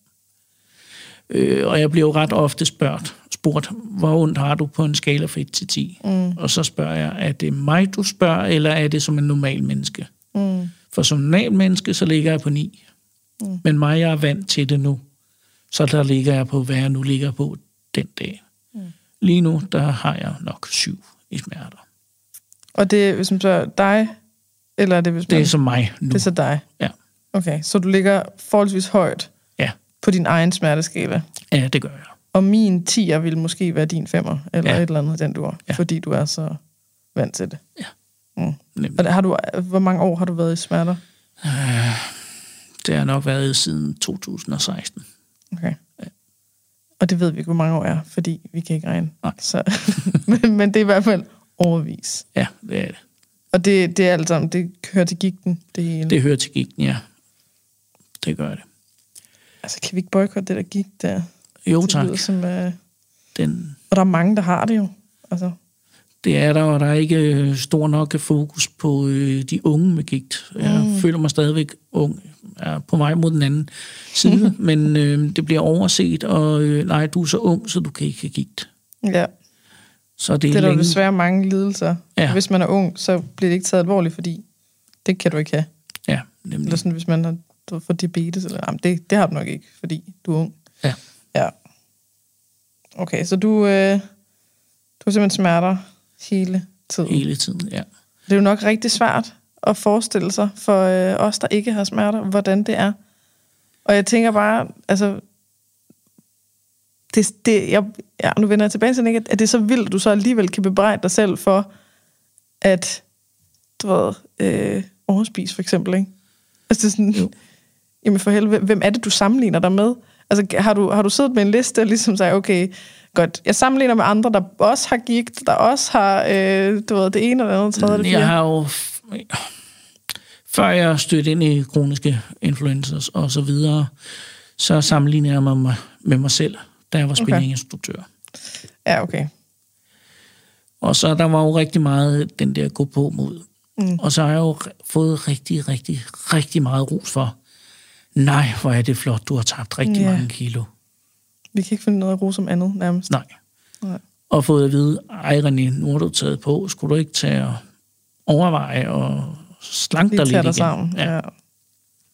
Øh, og jeg bliver jo ret ofte spurgt, spurgt, hvor ondt har du på en skala fra et til ti? Mm. Og så spørger jeg, er det mig, du spørger, eller er det som en normal menneske? Mm. For som normal menneske, så ligger jeg på ni. Mm. Men mig, jeg er vant til det nu. Så der ligger jeg på, hvad jeg nu ligger på den dag. Mm. Lige nu, der har jeg nok syv i smerter. Og det er, hvis man spørger dig, eller er det, hvis man... Det er som mig nu. Det er så dig? Ja. Okay, så du ligger forholdsvis højt ja. På din egen smerteskala? Ja, det gør jeg. Og min tier vil måske være din femmer, eller ja. et eller andet, den du er, ja. Fordi du er så vant til det. Ja. Mm. Og har du, hvor mange år har du været i smerter? Øh, det har nok været siden to tusind og seksten. Okay. Ja. Og det ved vi ikke, hvor mange år er, fordi vi kan ikke regne. Nej. Så, men, men det er i hvert fald overvis. Ja, det er det. Og det, det er alt sammen, det hører til gigten, det hele? Det hører til gigten, ja. Det gør det. Altså, kan vi ikke boykotte det der gigt der? Jo, det tak. Lyder, som, uh... Den... Og der er mange, der har det jo. Altså... Det er der, og der er ikke stor nok fokus på øh, de unge med gigt. Jeg mm. føler mig stadigvæk ung. Jeg er på vej mod den anden side, men øh, det bliver overset, og øh, nej, du er så ung, så du kan ikke have gigt. Ja. Så det er, det er der længe... desværre mange lidelser. Ja. Hvis man er ung, så bliver det ikke taget alvorligt, fordi det kan du ikke have. Ja, nemlig. Eller sådan, hvis man har fået diabetes, eller, jamen, det, det har du nok ikke, fordi du er ung. Ja. Ja. Okay, så du, øh, du har simpelthen smerter hele tiden. Hele tiden, ja. Det er jo nok rigtig svært at forestille sig for øh, os, der ikke har smerter, hvordan det er. Og jeg tænker bare, altså, det, det, jeg, ja, nu vender jeg tilbage til det, at det er så vildt, at du så alligevel kan bebrejde dig selv for, at, du ved, øh, overspise for eksempel, ikke? Altså det er sådan, jo. Jamen for helvede, hvem er det, du sammenligner dig med? Altså har du, har du siddet med en liste og ligesom sagt, okay, godt, jeg sammenligner med andre, der også har gigt, der også har, øh, du ved, det ene eller andet, tredje eller fjerde? Jeg har jo, før jeg stødte ind i kroniske influencers og så videre, så sammenligner jeg mig med mig selv, da jeg var spinninginstruktør. Okay. Ja, okay. Og så der var jo rigtig meget den der gå på mod. Mm. Og så har jeg jo fået rigtig, rigtig, rigtig meget ros for, nej, hvor er det flot, du har tabt rigtig yeah. mange kilo. Vi kan ikke finde noget at rose om andet, nærmest. Nej. Nej. Og fået at vide, ej René, nu har du taget på, skulle du ikke tage og overveje og slanke dig lidt igen? Sammen. Ja.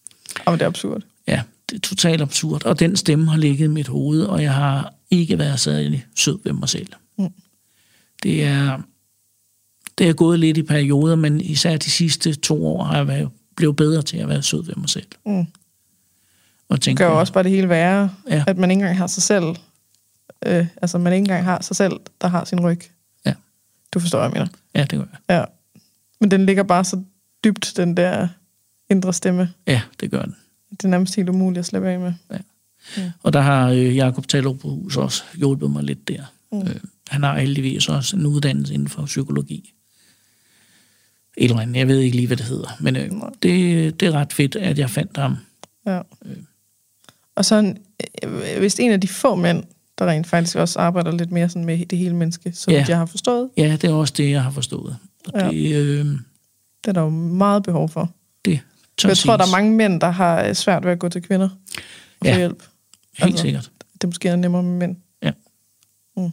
Oh, det er absurd. Ja, det er totalt absurd. Og den stemme har ligget i mit hoved, og jeg har ikke været særlig sød ved mig selv. Mm. Det er... Det er gået lidt i perioder, men især de sidste to år har jeg været, blevet bedre til at være sød ved mig selv. Mm. Og tænke, det gør jo også bare det hele værre, ja. At man ikke engang har sig selv, øh, altså man ikke engang har sig selv, der har sin ryg. Ja. Du forstår, hvad jeg mener. Ja, det gør jeg. Ja. Men den ligger bare så dybt, den der indre stemme. Ja, det gør den. Det er nærmest helt umuligt at slippe af med. Ja. Ja. Og der har øh, Jakob Tallerup Hus også hjulpet mig lidt der. Mm. Øh, han har heldigvis også en uddannelse inden for psykologi. Et eller andet, jeg ved ikke lige, hvad det hedder. Men øh, det, det er ret fedt, at jeg fandt ham. Ja. Øh. Og så øh, hvis en af de få mænd, der rent faktisk også arbejder lidt mere sådan med det hele menneske, som ja. Jeg har forstået. Ja, det er også det, jeg har forstået. Ja. Det, øh, det er der jo meget behov for. Det jeg tror, der er mange mænd, der har svært ved at gå til kvinder og få ja. hjælp. Helt altså, sikkert. Det er måske nemmere med mænd. Ja. Mm.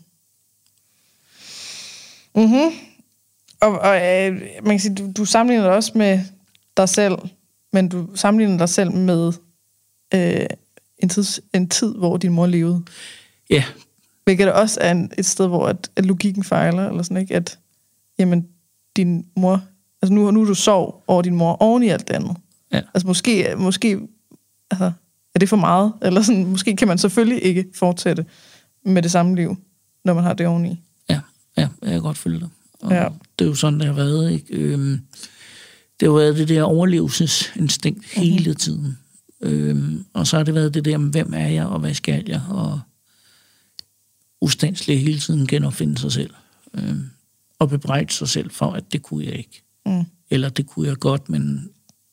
Mhm. Og, og øh, man kan sige, du, du sammenligner dig også med dig selv, men du sammenligner dig selv med øh, en, tid, en tid, hvor din mor levede. Ja. Hvilket også er en, et sted, hvor at, at logikken fejler, eller sådan, ikke? At, jamen, din mor... Altså, nu, nu er du sov over din mor oven i alt det andet. Ja. Altså, måske... måske altså, er det for meget? Eller sådan, måske kan man selvfølgelig ikke fortsætte med det samme liv, når man har det oveni. Ja, ja, jeg kan godt følge det. Og ja. Det er jo sådan, det har været, ikke? Øhm, det har været det der overlevelsesinstinkt mm-hmm. hele tiden. Øhm, og så har det været det der, hvem er jeg, og hvad skal jeg? Og ustandsligt hele tiden genopfinde sig selv. Øhm, og bebrejde sig selv for, at det kunne jeg ikke. Mm. Eller det kunne jeg godt, men...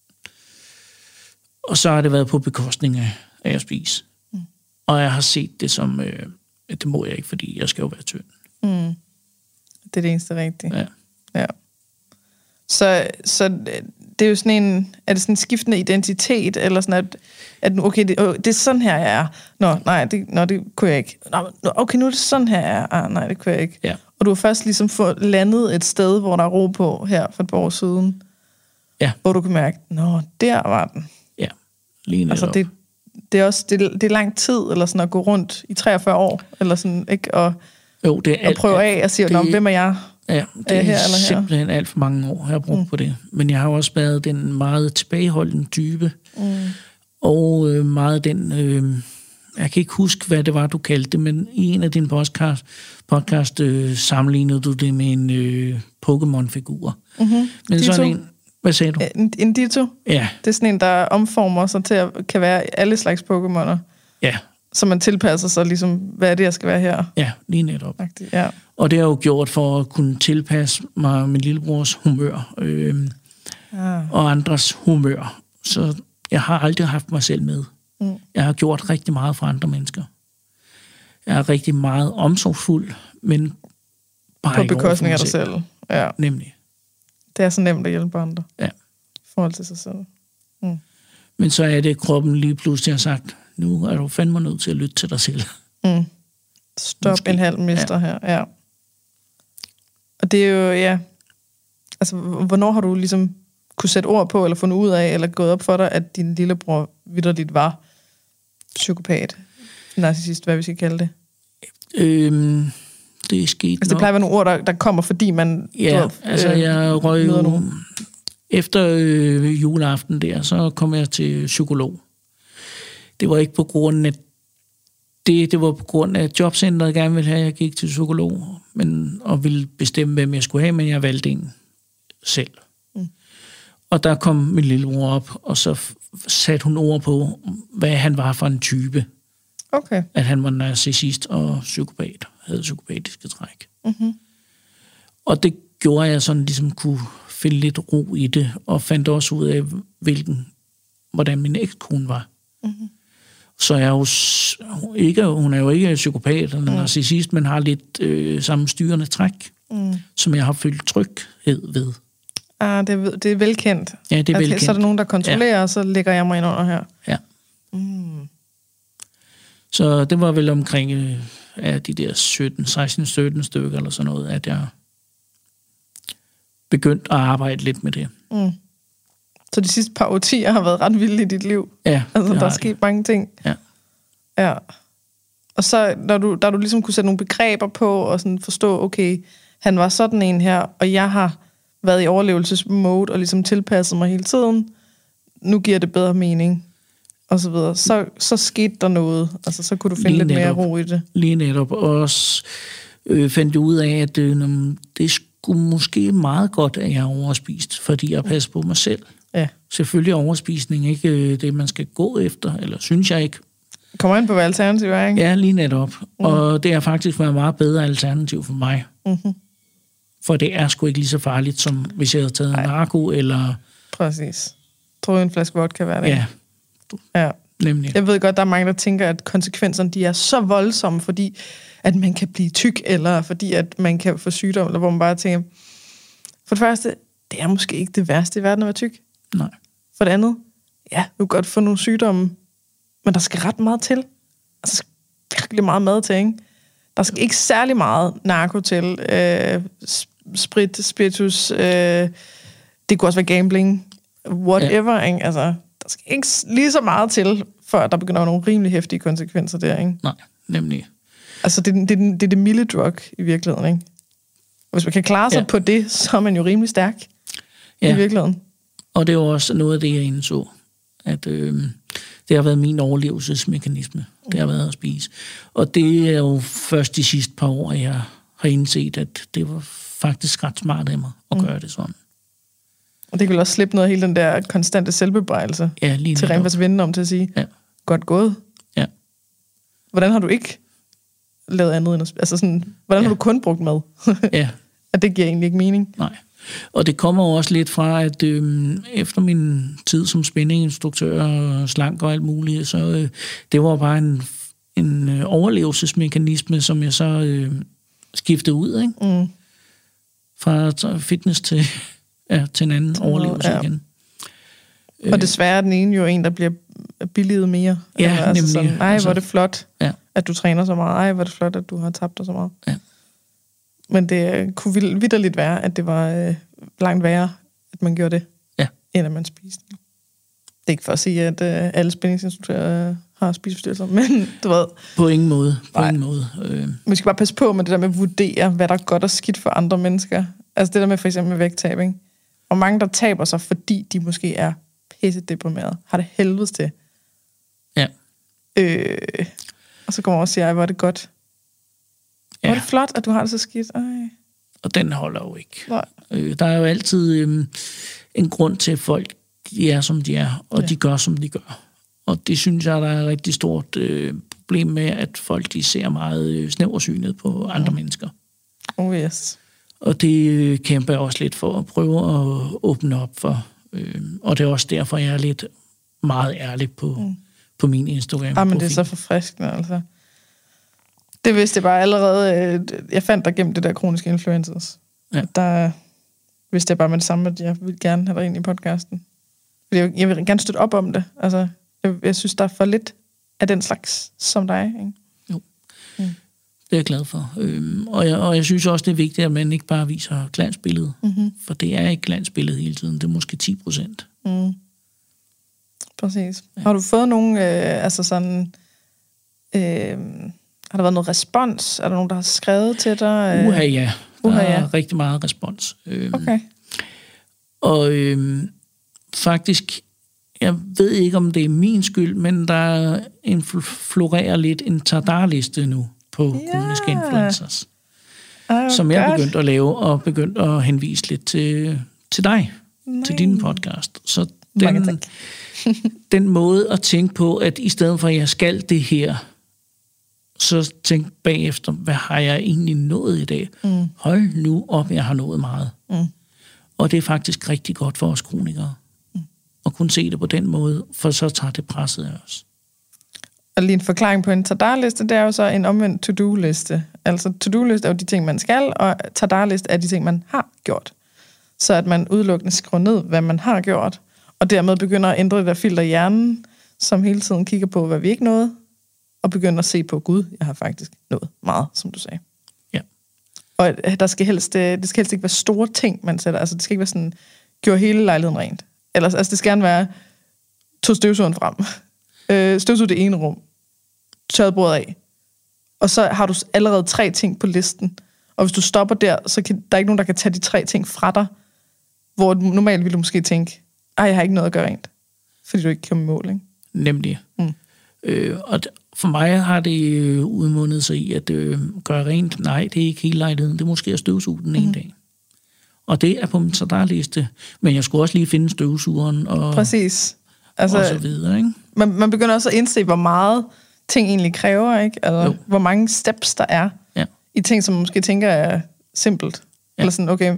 Og så har det været på bekostning af, af at spise. Mm. Og jeg har set det som, øh, at det må jeg ikke, fordi jeg skal jo være tynd. Mm. Det er det eneste rigtige. Ja. Ja. Så, så det er jo sådan en... Er det sådan en skiftende identitet, eller sådan at... at okay, det, det er sådan her, jeg er. Nå, nej, det, nå, det kunne jeg ikke. Nå, okay, nu er det sådan her, jeg er. Ah, nej, det kunne jeg ikke. Ja. Og du har først ligesom fået landet et sted, hvor der er ro på her for et par år siden. Ja. Hvor du kan mærke, nå, der var den. Ja, lige netop. Altså, det, det er også det, det er lang tid, eller sådan at gå rundt i treogfyrre år, eller sådan, ikke? Og, jo, det er alt, og prøve af og sige, det, hvem er jeg? Ja, det er, er her, eller simpelthen her? Alt for mange år, jeg har brugt mm. på det. Men jeg har også været den meget tilbageholdende type, mm. og øh, meget den... Øh, jeg kan ikke huske, hvad det var, du kaldte det, men i en af dine podcast, podcast øh, sammenlignede du det med en øh, Pokémon-figur. Mm-hmm. Men Ditto. Sådan en... Hvad sagde du? En, en Ditto? Ja. Det er sådan en, der omformer sig til at kan være alle slags Pokémoner. Ja. Så man tilpasser sig ligesom, hvad er det, jeg skal være her? Ja, lige netop. Ja. Og det har jeg jo gjort for at kunne tilpasse mig min lillebrors humør øh, ah. og andres humør. Så jeg har aldrig haft mig selv med. Mm. Jeg har gjort rigtig meget for andre mennesker. Jeg er rigtig meget omsorgsfuld, men bare på bekostning af dig selv. Ja. Nemlig. Det er så nemt at hjælpe andre. Ja. I forhold til sig selv. Mm. Men så er det, kroppen lige pludselig har sagt, nu er du fandme nødt til at lytte til dig selv. Mm. Stop Måske. En halv mister ja. Her. Ja. Og det er jo, ja... Altså, hvornår har du ligesom kunne sætte ord på, eller fundet ud af, eller gået op for dig, at din lillebror vitterligt var psykopat, narcissist, hvad vi skal kalde det? Øhm, det er sket altså, det plejer at være nogle ord, der, der kommer, fordi man... Ja, har, altså øh, jeg røg jo... Efter øh, juleaften der, så kom jeg til psykolog. Det var ikke på grund af... Det, det var på grund af jobcenteret, gerne ville have, at jeg gik til psykolog, men, og ville bestemme, hvem jeg skulle have, men jeg valgte en selv. Mm. Og der kom min lillebror op, og så satte hun ord på, hvad han var for en type. Okay. At han var narcissist og psykopat, havde psykopatiske træk. Mm-hmm. Og det gjorde, at jeg sådan ligesom kunne finde lidt ro i det, og fandt også ud af, hvilken, hvordan min ekskone var. Mm-hmm. Så jeg er jo ikke, hun er jo ikke psykopat eller mm. narcissist, men har lidt øh, sammenstyrende træk, mm. som jeg har følt tryghed ved. Ah, det er, det er velkendt. Ja, det er velkendt. Altså, så er der nogen, der kontrollerer, ja. Og så lægger jeg mig ind under her. Ja. Mm. Så det var vel omkring øh, ja, de der sytten, seksten, sytten stykker eller sådan noget, at jeg begyndte at arbejde lidt med det. Mm. Så de sidste par årtier har været ret vilde i dit liv? Ja, altså, der er sket det. mange ting? Ja. Ja. Og så, når du, der du ligesom kunne sætte nogle begreber på, og sådan forstå, okay, han var sådan en her, og jeg har været i overlevelsesmode, og ligesom tilpasset mig hele tiden, nu giver det bedre mening, og så videre. Så, så skete der noget. Altså, så kunne du finde Lige lidt netop. mere ro i det. Lige netop. Og også øh, fandt jeg ud af, at øh, det skulle måske meget godt, at jeg er overspist, fordi jeg passer på mig selv. Ja. Selvfølgelig er overspisning ikke øh, det, man skal gå efter, eller synes jeg ikke. Kommer ind på, hvad alternativet er, ikke? Ja, lige netop. Mm. Og det har faktisk været et meget bedre alternativ for mig. Mm-hmm. For det er sgu ikke lige så farligt, som hvis jeg havde taget Ej. narko, eller... Præcis. Tror en flaske vodka hver dag. Ja. Ja. Nemlig. Jeg ved godt, der er mange, der tænker, at konsekvenserne de er så voldsomme, fordi at man kan blive tyk, eller fordi at man kan få sygdom, eller hvor man bare tænker, for det første, det er måske ikke det værste i verden at være tyk. Nej. For det andet, ja, du kan godt få nogle sygdomme, men der skal ret meget til. Altså, der skal virkelig meget mad til, ikke? Der skal ikke særlig meget narko til. Øh, sprit, spiritus, øh, det kunne også være gambling, whatever, ja. Ikke? Altså, der skal ikke lige så meget til, før der begynder nogle rimelig heftige konsekvenser der, ikke? Nej, nemlig. Altså, det, det, det, det er det milde drug i virkeligheden, ikke? Og hvis man kan klare sig ja. på det, så er man jo rimelig stærk ja. i virkeligheden. Og det er jo også noget af det, jeg indså, at øh, det har været min overlevelsesmekanisme. Det har været at spise. Og det er jo først de sidste par år, jeg har indset, at det var faktisk ret smart af mig at mm. gøre det sådan. Og det kan også slippe noget af hele den der konstante selvbebrejelse ja, lige til rent faktisk vende om til at sige, ja. godt gået. Ja. Hvordan har du ikke lavet andet end at, altså sådan, hvordan ja. har du kun brugt mad? ja. At det giver egentlig ikke mening. Nej. Og det kommer jo også lidt fra, at øh, efter min tid som spændinginstruktør og slank og alt muligt, så øh, det var bare en, en øh, overlevelsesmekanisme, som jeg så øh, skiftede ud, ikke? Mm. Fra fitness til, ja, til en anden overlevelse ja. igen. Og desværre er den ene jo en, der bliver billiget mere. Ja, altså nemlig. Sådan, ej, altså, hvor er det flot, ja. at du træner så meget. Ej, hvor er det flot, at du har tabt dig så meget. Ja. Men det kunne vitterligt være, at det var øh, langt værre, at man gjorde det, ja. end at man spiste. Det er ikke for at sige, at øh, alle spændingsinstruktører øh, har spiseforstyrrelser, men du ved... På ingen måde. På ingen måde. Øh. Man skal bare passe på med det der med at vurdere, hvad der er godt og skidt for andre mennesker. Altså det der med for eksempel med vægttab, ikke? Og mange, der taber sig, fordi de måske er pisse deprimerede, har det helvedes til. Ja. Øh, og så går man og siger, ej, hvor er det godt. Ja. Hvor er det flot, at du har det så skidt. Ej. Og den holder jo ikke. Øh, der er jo altid øh, en grund til, at folk de er, som de er, og ja. de gør, som de gør. Og det synes jeg, der er et rigtig stort øh, problem med, at folk de ser meget øh, snæversynet på andre ja. mennesker. Oh yes. Og det øh, kæmper jeg også lidt for at prøve at åbne op for. Øh, og det er også derfor, jeg er lidt meget ærlig på, mm. på min Instagram. Ah, men det er så forfriskende, altså. Det vidste jeg bare allerede. Jeg fandt dig gennem det der kroniske influencers. Ja. Der vidste jeg bare med det samme, at jeg ville gerne have dig ind i podcasten. Jeg, jeg vil gerne støtte op om det. Altså, jeg, jeg synes, der er for lidt af den slags som dig, ikke? Jo. Mm. Det er jeg glad for. Øhm, og, jeg, og jeg synes også, det er vigtigt, at man ikke bare viser glansbilledet. Mm-hmm. For det er ikke glansbilledet hele tiden. Det er måske ti procent. Mm. Præcis. Ja. Har du fået nogen, øh, altså sådan... Øh, har der været noget respons? Er der nogen, der har skrevet til dig? Uha, ja. Der Uha, ja. er rigtig meget respons. Øhm, okay. Og øhm, faktisk, jeg ved ikke, om det er min skyld, men der florerer lidt en tadarliste nu på ja. kroniske influencers, oh, som jeg er begyndt at lave, og begyndt at henvise lidt til, til dig, Nej. til din podcast. Så den, den måde at tænke på, at i stedet for, at jeg skal det her, så tænk bagefter, hvad har jeg egentlig nået i dag? Mm. Hold nu op, jeg har nået meget. Mm. Og det er faktisk rigtig godt for os kronikere. Mm. At kunne se det på den måde, for så tager det presset af os. Og lige en forklaring på en tadarliste, det er jo så en omvendt to-do-liste. Altså to-do-liste er jo de ting, man skal, og tadarliste er de ting, man har gjort. Så at man udelukkende skriver ned, hvad man har gjort, og dermed begynder at ændre det der filter i hjernen, som hele tiden kigger på, hvad vi ikke nåede, og begynder at se på, Gud, jeg har faktisk nået meget, som du sagde. Ja. Og der skal helst, det skal helst ikke være store ting, man sætter. Altså det skal ikke være sådan, gjorde hele lejligheden rent. Ellers, altså det skal gerne være, tog støvsugeren frem, øh, støvsug det ene rum, tørret bordet af, og så har du allerede tre ting på listen, og hvis du stopper der, så kan der er ikke nogen, der kan tage de tre ting fra dig, hvor normalt ville du måske tænke, ej, jeg har ikke noget at gøre rent, fordi du ikke kommer i mål, ikke? Nemlig. Mm. Øh, og for mig har det øh, udmundet sig i at øh, gøre rent. Nej, det er ikke hele lejligheden. Det er måske at støvsuge den ene mm. dag. Og det er på min sadarliste. Men jeg skulle også lige finde støvsugeren og, Præcis. Altså, og så videre. Ikke? Man, man begynder også at indse, hvor meget ting egentlig kræver, ikke? Altså, hvor mange steps der er ja. i ting, som man måske tænker er simpelt. Ja. Eller sådan, okay,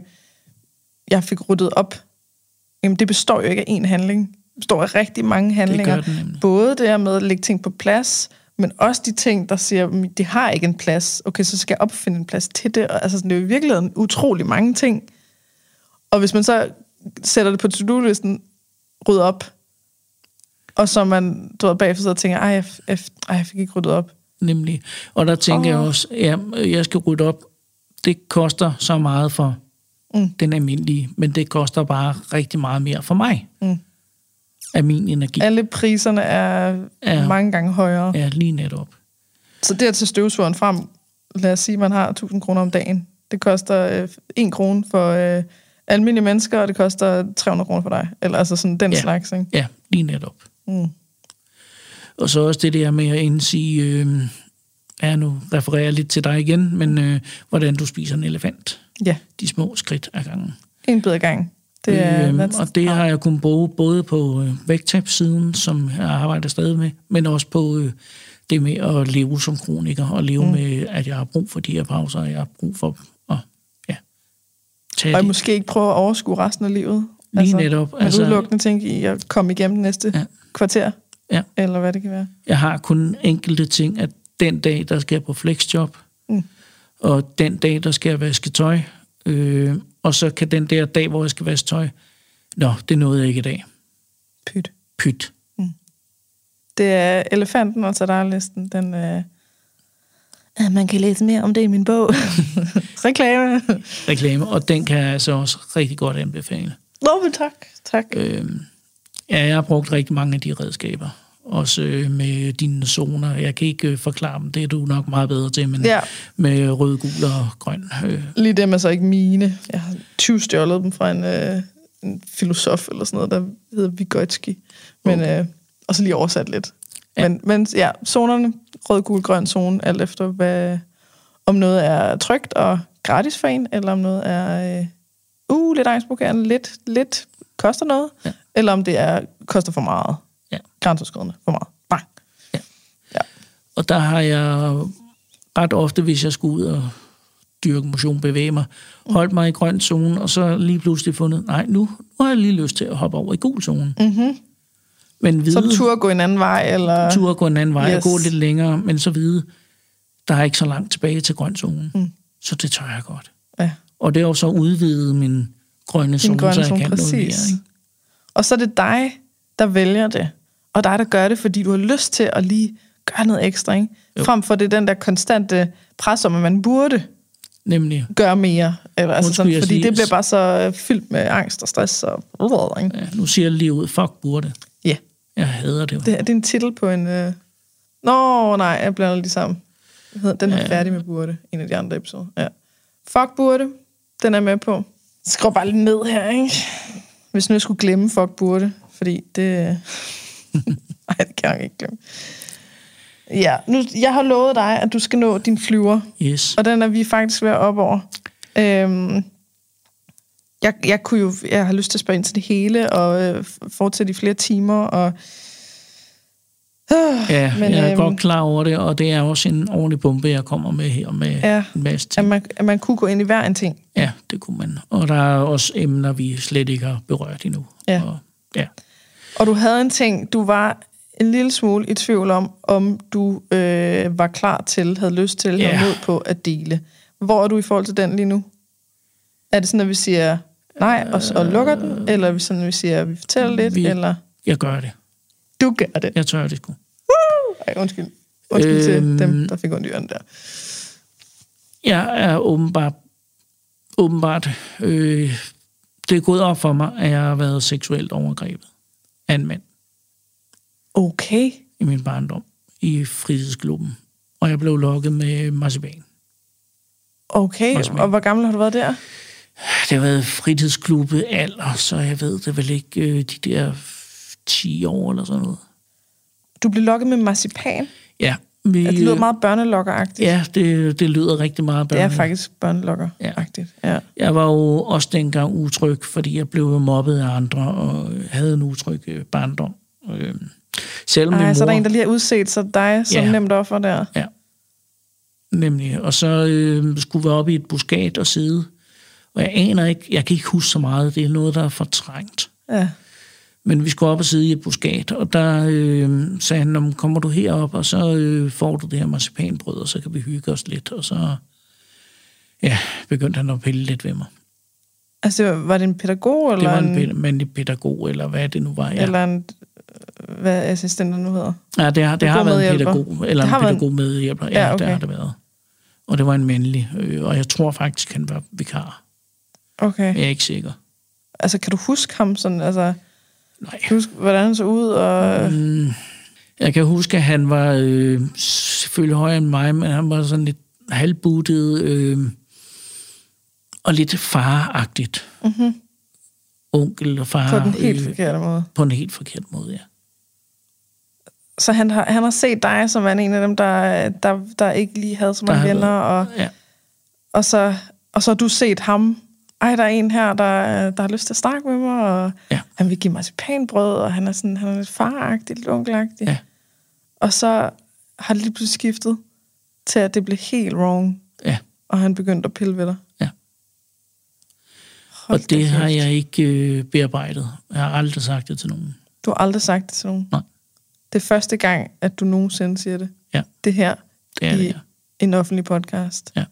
jeg fik ryddet op. Jamen, det består jo ikke af én handling. Det består af rigtig mange handlinger. Det gør den, både det her med at lægge ting på plads, men også de ting, der siger, det har ikke en plads. Okay, så skal jeg opfinde en plads til det. Og, altså, det er jo i virkeligheden utrolig mange ting. Og hvis man så sætter det på to-do-listen, rydder op, og så man du ved, bagefter og tænker, ej jeg, jeg, ej, jeg fik ikke ryddet op. Nemlig. Og der tænker oh. jeg også, ja, jeg skal rydde op. Det koster så meget for mm. den almindelige, men det koster bare rigtig meget mere for mig. Mm. Af min energi. Alle priserne er ja. mange gange højere. Ja, lige netop. Så det at tage støvsugeren frem, lad os sige, man har tusind kroner om dagen. Det koster øh, en krone for øh, almindelige mennesker, og det koster tre hundrede kroner for dig. Eller altså sådan den ja. slags, ikke? Ja, lige netop. Mm. Og så også det der med at indsige, øh, ja, nu refererer jeg lidt til dig igen, men øh, hvordan du spiser en elefant. Ja. De små skridt ad gangen. En bid ad gangen. Det er, øhm, og det har jeg kunnet bruge både på øh, vægttabssiden, som jeg arbejder stadig med, men også på øh, det med at leve som kroniker, og leve mm. med, at jeg har brug for de her pauser, og jeg har brug for at ja, tage og det. måske ikke prøve at overskue resten af livet. Lige altså, netop. Men altså, udelukkende tænke i at komme igennem næste ja. kvarter, ja. eller hvad det kan være. Jeg har kun enkelte ting, at den dag, der skal jeg på flexjob, mm. og den dag, der skal jeg vaske tøj, øh, og så kan den der dag, hvor jeg skal vaske tøj, nå, det nåede jeg ikke i dag. Pyt. Pyt. Mm. Det er elefanten og sadarlisten. Den, øh... ja, man kan læse mere om det i min bog. Reklame. Reklame, og den kan jeg altså også rigtig godt anbefale. Nå, men tak. tak. Øh, ja, jeg har brugt rigtig mange af de redskaber. Også øh, med dine zoner. Jeg kan ikke øh, forklare dem, det er du nok meget bedre til, men ja. med rød, gul og grøn. Øh. Lige dem er så ikke mine. Jeg har tyvstjålet dem fra en, øh, en filosof eller sådan noget, der hedder Vygotsky. Men, okay. øh, og så lige oversat lidt. Ja. Men, men ja, zonerne, rød, gul, grøn zone, alt efter hvad, om noget er trygt og gratis for en, eller om noget er øh, uh, lidt angstprovokerende, lidt, lidt koster noget, ja. eller om det er koster for meget. Ja. Grænseoverskridende for meget. Bang. Ja. Ja. Og der har jeg ret ofte, hvis jeg skulle ud og dyrke motion, bevæge mig, mm. holdt mig i grøn zone, og så lige pludselig fundet, nej, nu, nu har jeg lige lyst til at hoppe over i gul zone. Mm-hmm. Men vide, så tur gå en anden vej, eller? Tur gå en anden vej, yes. og gå lidt længere, men så vide, der er ikke så langt tilbage til grøn zone. Mm. Så det tør jeg godt. Ja. Og det er jo så udvidet min grønne zone, så jeg kan præcis. noget mere. Ikke? Og så er det dig, der vælger det. Og dig, der gør det, fordi du har lyst til at lige gøre noget ekstra, ikke? Frem for det den der konstante pres om, at man burde nemlig gøre mere. Eller, altså sådan, fordi sige, det bliver bare så fyldt med angst og stress. Og... Ikke? Ja, nu siger jeg lige ud, fuck burde. Ja. Yeah. Jeg hader det. Det, det er en titel på en... Øh... Nå, nej, jeg blander lige sammen. Den er ja. færdig med burde, en af de andre episoder. Ja. Fuck burde, den er med på. Skru bare lidt ned her, ikke? Hvis nu jeg skulle glemme fuck burde, fordi det... Nej, det kan jeg ikke glemme. Ja, nu, jeg har lovet dig, at du skal nå din flyver. Yes. Og den er vi faktisk ved at op over. Øhm, jeg, jeg, kunne jo, jeg har lyst til at spørge ind til det hele, og øh, fortsætte i flere timer, og... Øh, ja, men, jeg er øhm, godt klar over det, og det er også en ordentlig bombe, jeg kommer med her med ja, en masse ting. At man, at man kunne gå ind i hver en ting. Ja, det kunne man. Og der er også emner, vi slet ikke har berørt endnu. Ja. Og, ja. Og du havde en ting, du var en lille smule i tvivl om, om du øh, var klar til, havde lyst til, ja. havde mod på at dele. Hvor er du i forhold til den lige nu? Er det sådan, at vi siger nej, og, og lukker den? Eller er det sådan, at vi siger, at vi fortæller lidt? Vi, eller? Jeg gør det. Du gør det? Jeg tør det sgu. Woo! Ej, undskyld. Undskyld øhm, til dem, der fik ondt i ørene der. Jeg er åbenbart, åbenbart øh, det er gået op for mig, at jeg har været seksuelt overgrebet af en mand. Okay. I min barndom. I fritidsklubben. Og jeg blev lokket med marcipan. Okay, marcipan. Og hvor gammel har du været der? Det har været fritidsklubbe alder, så jeg ved det vel ikke, øh, de der ti år eller sådan noget. Du blev lokket med marcipan? Ja. Vi, det lyder meget børnelokkeragtigt. Ja, det, det lyder rigtig meget børnelokker. Det er faktisk børnelokkeragtigt. Ja. Ja. Jeg var jo også dengang utryg, fordi jeg blev mobbet af andre og havde en utryg barndom. Selvom Ej, mor, så er der en, der lige har udset sig dig som ja. nemt offer der. Ja, nemlig. Og så øh, skulle vi op i et buskat og sidde. Og jeg aner ikke, jeg kan ikke huske så meget. Det er noget, der er fortrængt. Ja. Men vi skulle op og sidde i et buskat, og der øh, sagde han, kommer du herop, og så øh, får du det her marcipanbrød, og så kan vi hygge os lidt. Og så ja, begyndte han at pille lidt ved mig. Altså, var det en pædagog? Eller det var en, en mandlig pædagog, eller hvad det nu var. Ja. Eller en, hvad assistenten nu hedder? Ja, det har, det har været en pædagog, eller en pædagog en... medhjælper. Ja, ja okay. Det har det været. Og det var en mandlig, øh, og jeg tror faktisk, han var vikar. Okay. Jeg er ikke sikker. Altså, kan du huske ham sådan, altså... Nej. Kan du huske, hvordan han så ud? Og... Mm, jeg kan huske, at han var øh, selvfølgelig højere end mig, men han var sådan lidt halvbuttet øh, og lidt faragtigt. Mm-hmm. Onkel og far. På den helt øh, forkerte måde. På en helt forkert måde, ja. Så han har, han har set dig som en af dem, der, der, der ikke lige havde så mange venner, og, ja. og, så, og så har du set ham. Ej, der er en her, der, der har lyst til at snakke med mig, og ja. Han vil give mig marcipanbrød, og han er, sådan, han er lidt faragtig, lidt onkelagtig. Ja. Og så har det lige pludselig skiftet til, at det blev helt wrong. Ja. Og han begyndte at pille ved dig. Ja. Hold og det har jeg ikke øh, bearbejdet. Jeg har aldrig sagt det til nogen. Du har aldrig sagt det til nogen? Nej. Det er første gang, at du nogensinde siger det? Ja. Det her det er i det, ja. en offentlig podcast? Ja.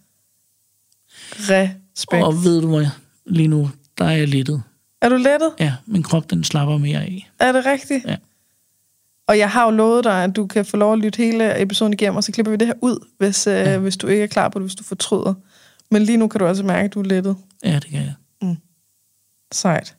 Respekt. Og ved du hvad? Lige nu, der er jeg lettet. Er du lettet? Ja, min krop, den slapper mere af. Er det rigtigt? Ja. Og jeg har jo lovet dig, at du kan få lov at lytte hele episoden igennem, og så klipper vi det her ud, hvis, ja. øh, hvis du ikke er klar på det, hvis du fortryder. Men lige nu kan du altså mærke, at du er lettet. Ja, det kan jeg. Mm. Sejt.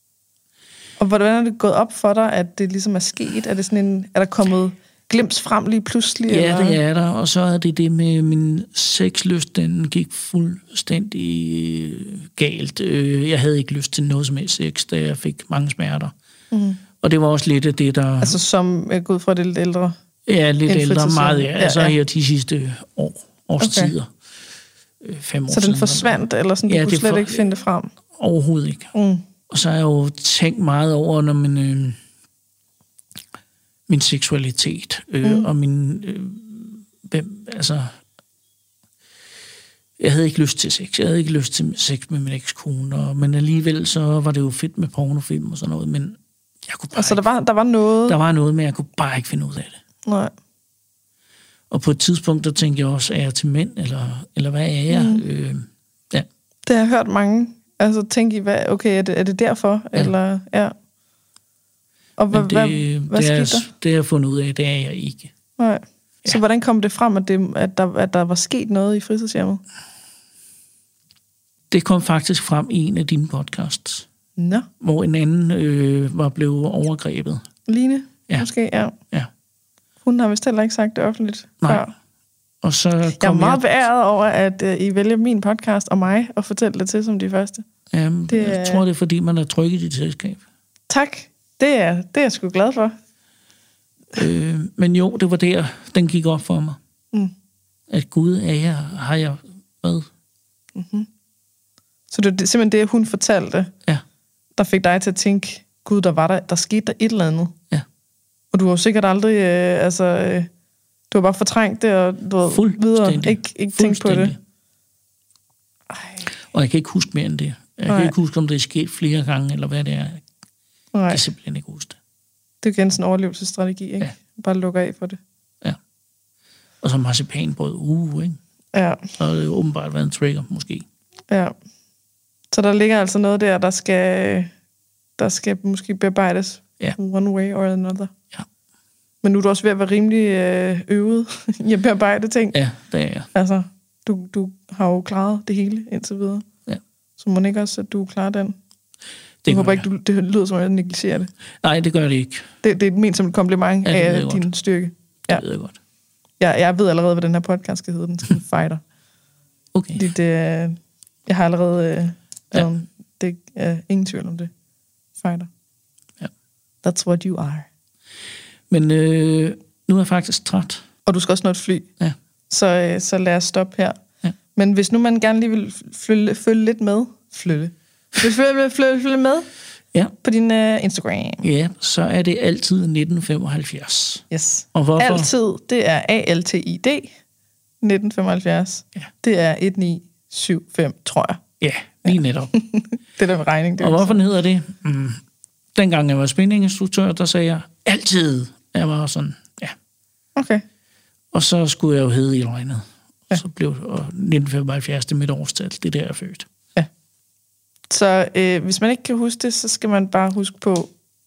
Og hvordan er det gået op for dig, at det ligesom er sket? Er, det sådan en, er der kommet glimt frem lige pludselig? Ja, eller? det er der. Og så er det det med min sexlyst, den gik fuldstændig galt. Jeg havde ikke lyst til noget som helst sex, da jeg fik mange smerter. Mm. Og det var også lidt af det, der... Altså som er gået fra det lidt ældre? Ja, lidt ældre. Meget, ja. Altså ja, ja. her de sidste år, årstider. Okay. Fem år så den siden, forsvandt, eller sådan, du ja, kunne slet for, ikke finde det frem? Overhovedet ikke. Mm. Og så har jeg jo tænkt meget over, når min, øh, min seksualitet, øh, mm. og min... Øh, hvem, altså... Jeg havde ikke lyst til sex. Jeg havde ikke lyst til sex med min ekskone, og, men alligevel så var det jo fedt med pornofilm og sådan noget, men jeg kunne bare altså, ikke, der var, der var noget... Der var noget, men jeg kunne bare ikke finde ud af det. Nej. Og på et tidspunkt, der tænkte jeg også, er jeg til mænd, eller, eller hvad er jeg? Mm. Øh, ja. Det har jeg hørt mange. Altså tænke i, hvad, okay, er det, er det derfor? Ja. Eller, ja. Og hvad, det, hvad, hvad det skete er, der? Det har jeg fundet ud af, det er jeg ikke. Nej. Så ja. Hvordan kom det frem, at, det, at, der, at der var sket noget i fritidshjemmet? Det kom faktisk frem i en af dine podcasts. Nå. Hvor en anden øh, var blevet overgrebet. Line? Ja. Måske, ja. Ja. Hun har vist heller ikke sagt det offentligt Nej. før. Og så jeg er meget jeg... beæret over, at uh, I vælger min podcast og mig og fortælle det til som de første. Jamen, det, jeg tror, det er, fordi man er tryg i dit selskab. Tak. Det er, det er jeg sgu glad for. øh, men jo, det var der, den gik op for mig. Mm. At Gud er jeg, har jeg været. Mm-hmm. Så det er simpelthen det, hun fortalte, ja. Der fik dig til at tænke, Gud, der var der, der skete der et eller andet. Ja. Og du har jo sikkert aldrig, øh, altså, øh, du har bare fortrængt det, og du har videre ikke, ikke tænkt på det. Ej. Og jeg kan ikke huske mere end det. Jeg Nej. kan ikke huske, om det er sket flere gange, eller hvad det er. Jeg kan simpelthen ikke huske det. Det er igen sådan en overlevelsesstrategi, ikke? Ja. Bare lukke af for det. Ja. Og så marcipanbrød, uh, ikke? Ja. Så har det jo åbenbart været en trigger, måske. Ja. Så der ligger altså noget der, der skal, der skal måske bearbejdes. Ja. One way or another. Ja. Men nu er du også ved at være rimelig øvet i at bearbejde ting. Ja, det er jeg. Altså, du, du har jo klaret det hele indtil videre. Ja. Så må ikke også, at du klarer den? Jeg håber ikke, du, det lyder som, at jeg negligerer det. Nej, det gør det ikke. Det, det er ment som et kompliment ja, af din godt. Styrke. Ja. Det ved jeg godt. Ja, jeg ved allerede, hvad den her podcast skal hedde. Den skal fighter. Okay. Det, det, jeg har allerede... Øh, ja. Det er ingen tvivl om det. Fighter. Ja. That's what you are. Men øh, nu er jeg faktisk træt. Og du skal også nå et fly. Ja. Så, øh, så lad os stoppe her. Ja. Men hvis nu man gerne lige vil følge, følge lidt med... Flytte. Vil følge, følge, følge med ja. På din uh, Instagram. Ja, så er det altid nitten femoghalvfjerds. Yes. Og hvorfor? Altid, det er A L T I D nitten femoghalvfjerds. Ja. Det er et ni syv fem, tror jeg. Ja, lige netop. Det der med regning. Det og hvorfor den hedder det? Mm. Dengang jeg var spændinginstruktør, der sagde jeg altid. Jeg var sådan, ja. Okay. Og så skulle jeg jo hedde i løgnet. Ja. Så blev og nitten femoghalvfjerds det mit årstal. Det er der, jeg er født. Ja. Så øh, hvis man ikke kan huske det, så skal man bare huske på,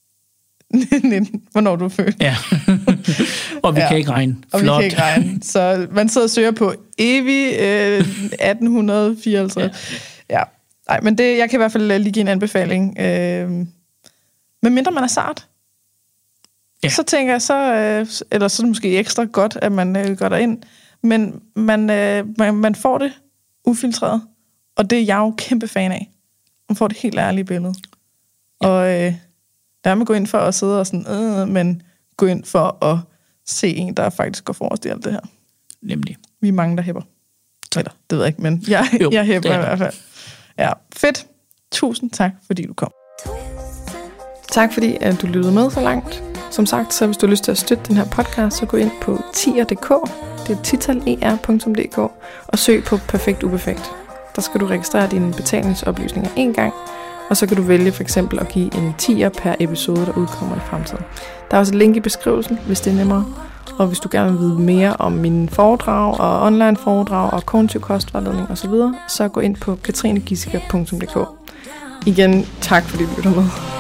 hvornår du er født. Ja. Og vi ja. kan ikke regne. Og Flot. vi kan ikke regne. Så man sidder og søger på evig øh, atten fireoghalvtreds. Ja. ja. Nej, men det, jeg kan i hvert fald lige give en anbefaling. Øh, men mindre man er sart, ja. Så tænker jeg, så, øh, eller så er det måske ekstra godt, at man øh, går derind. Men man, øh, man, man får det ufiltreret. Og det er jeg jo kæmpe fan af. Man får det helt ærlige billede. Ja. Og øh, der med gå ind for at sidde og sådan, øh, men gå ind for at se en, der faktisk går forrest i alt det her. Nemlig. Vi er mange, der hæpper. Eller, det ved jeg ikke, men jeg, jo, jeg hæpper i hvert fald. Ja, fedt. Tusind tak, fordi du kom. Tak fordi, at du lyttede med så langt. Som sagt, så hvis du har lyst til at støtte den her podcast, så gå ind på tier punktum d k. Det er titaler punktum d k. Og søg på Perfekt Uperfekt. Der skal du registrere dine betalingsoplysninger en gang, og så kan du vælge for eksempel at give en tier per episode, der udkommer i fremtiden. Der er også et link i beskrivelsen, hvis det er nemmere. Og hvis du gerne vil vide mere om mine foredrag og online foredrag og kognitiv kostvejledning osv., så gå ind på katrinegissiker punktum d k. Igen, tak fordi du lytter med.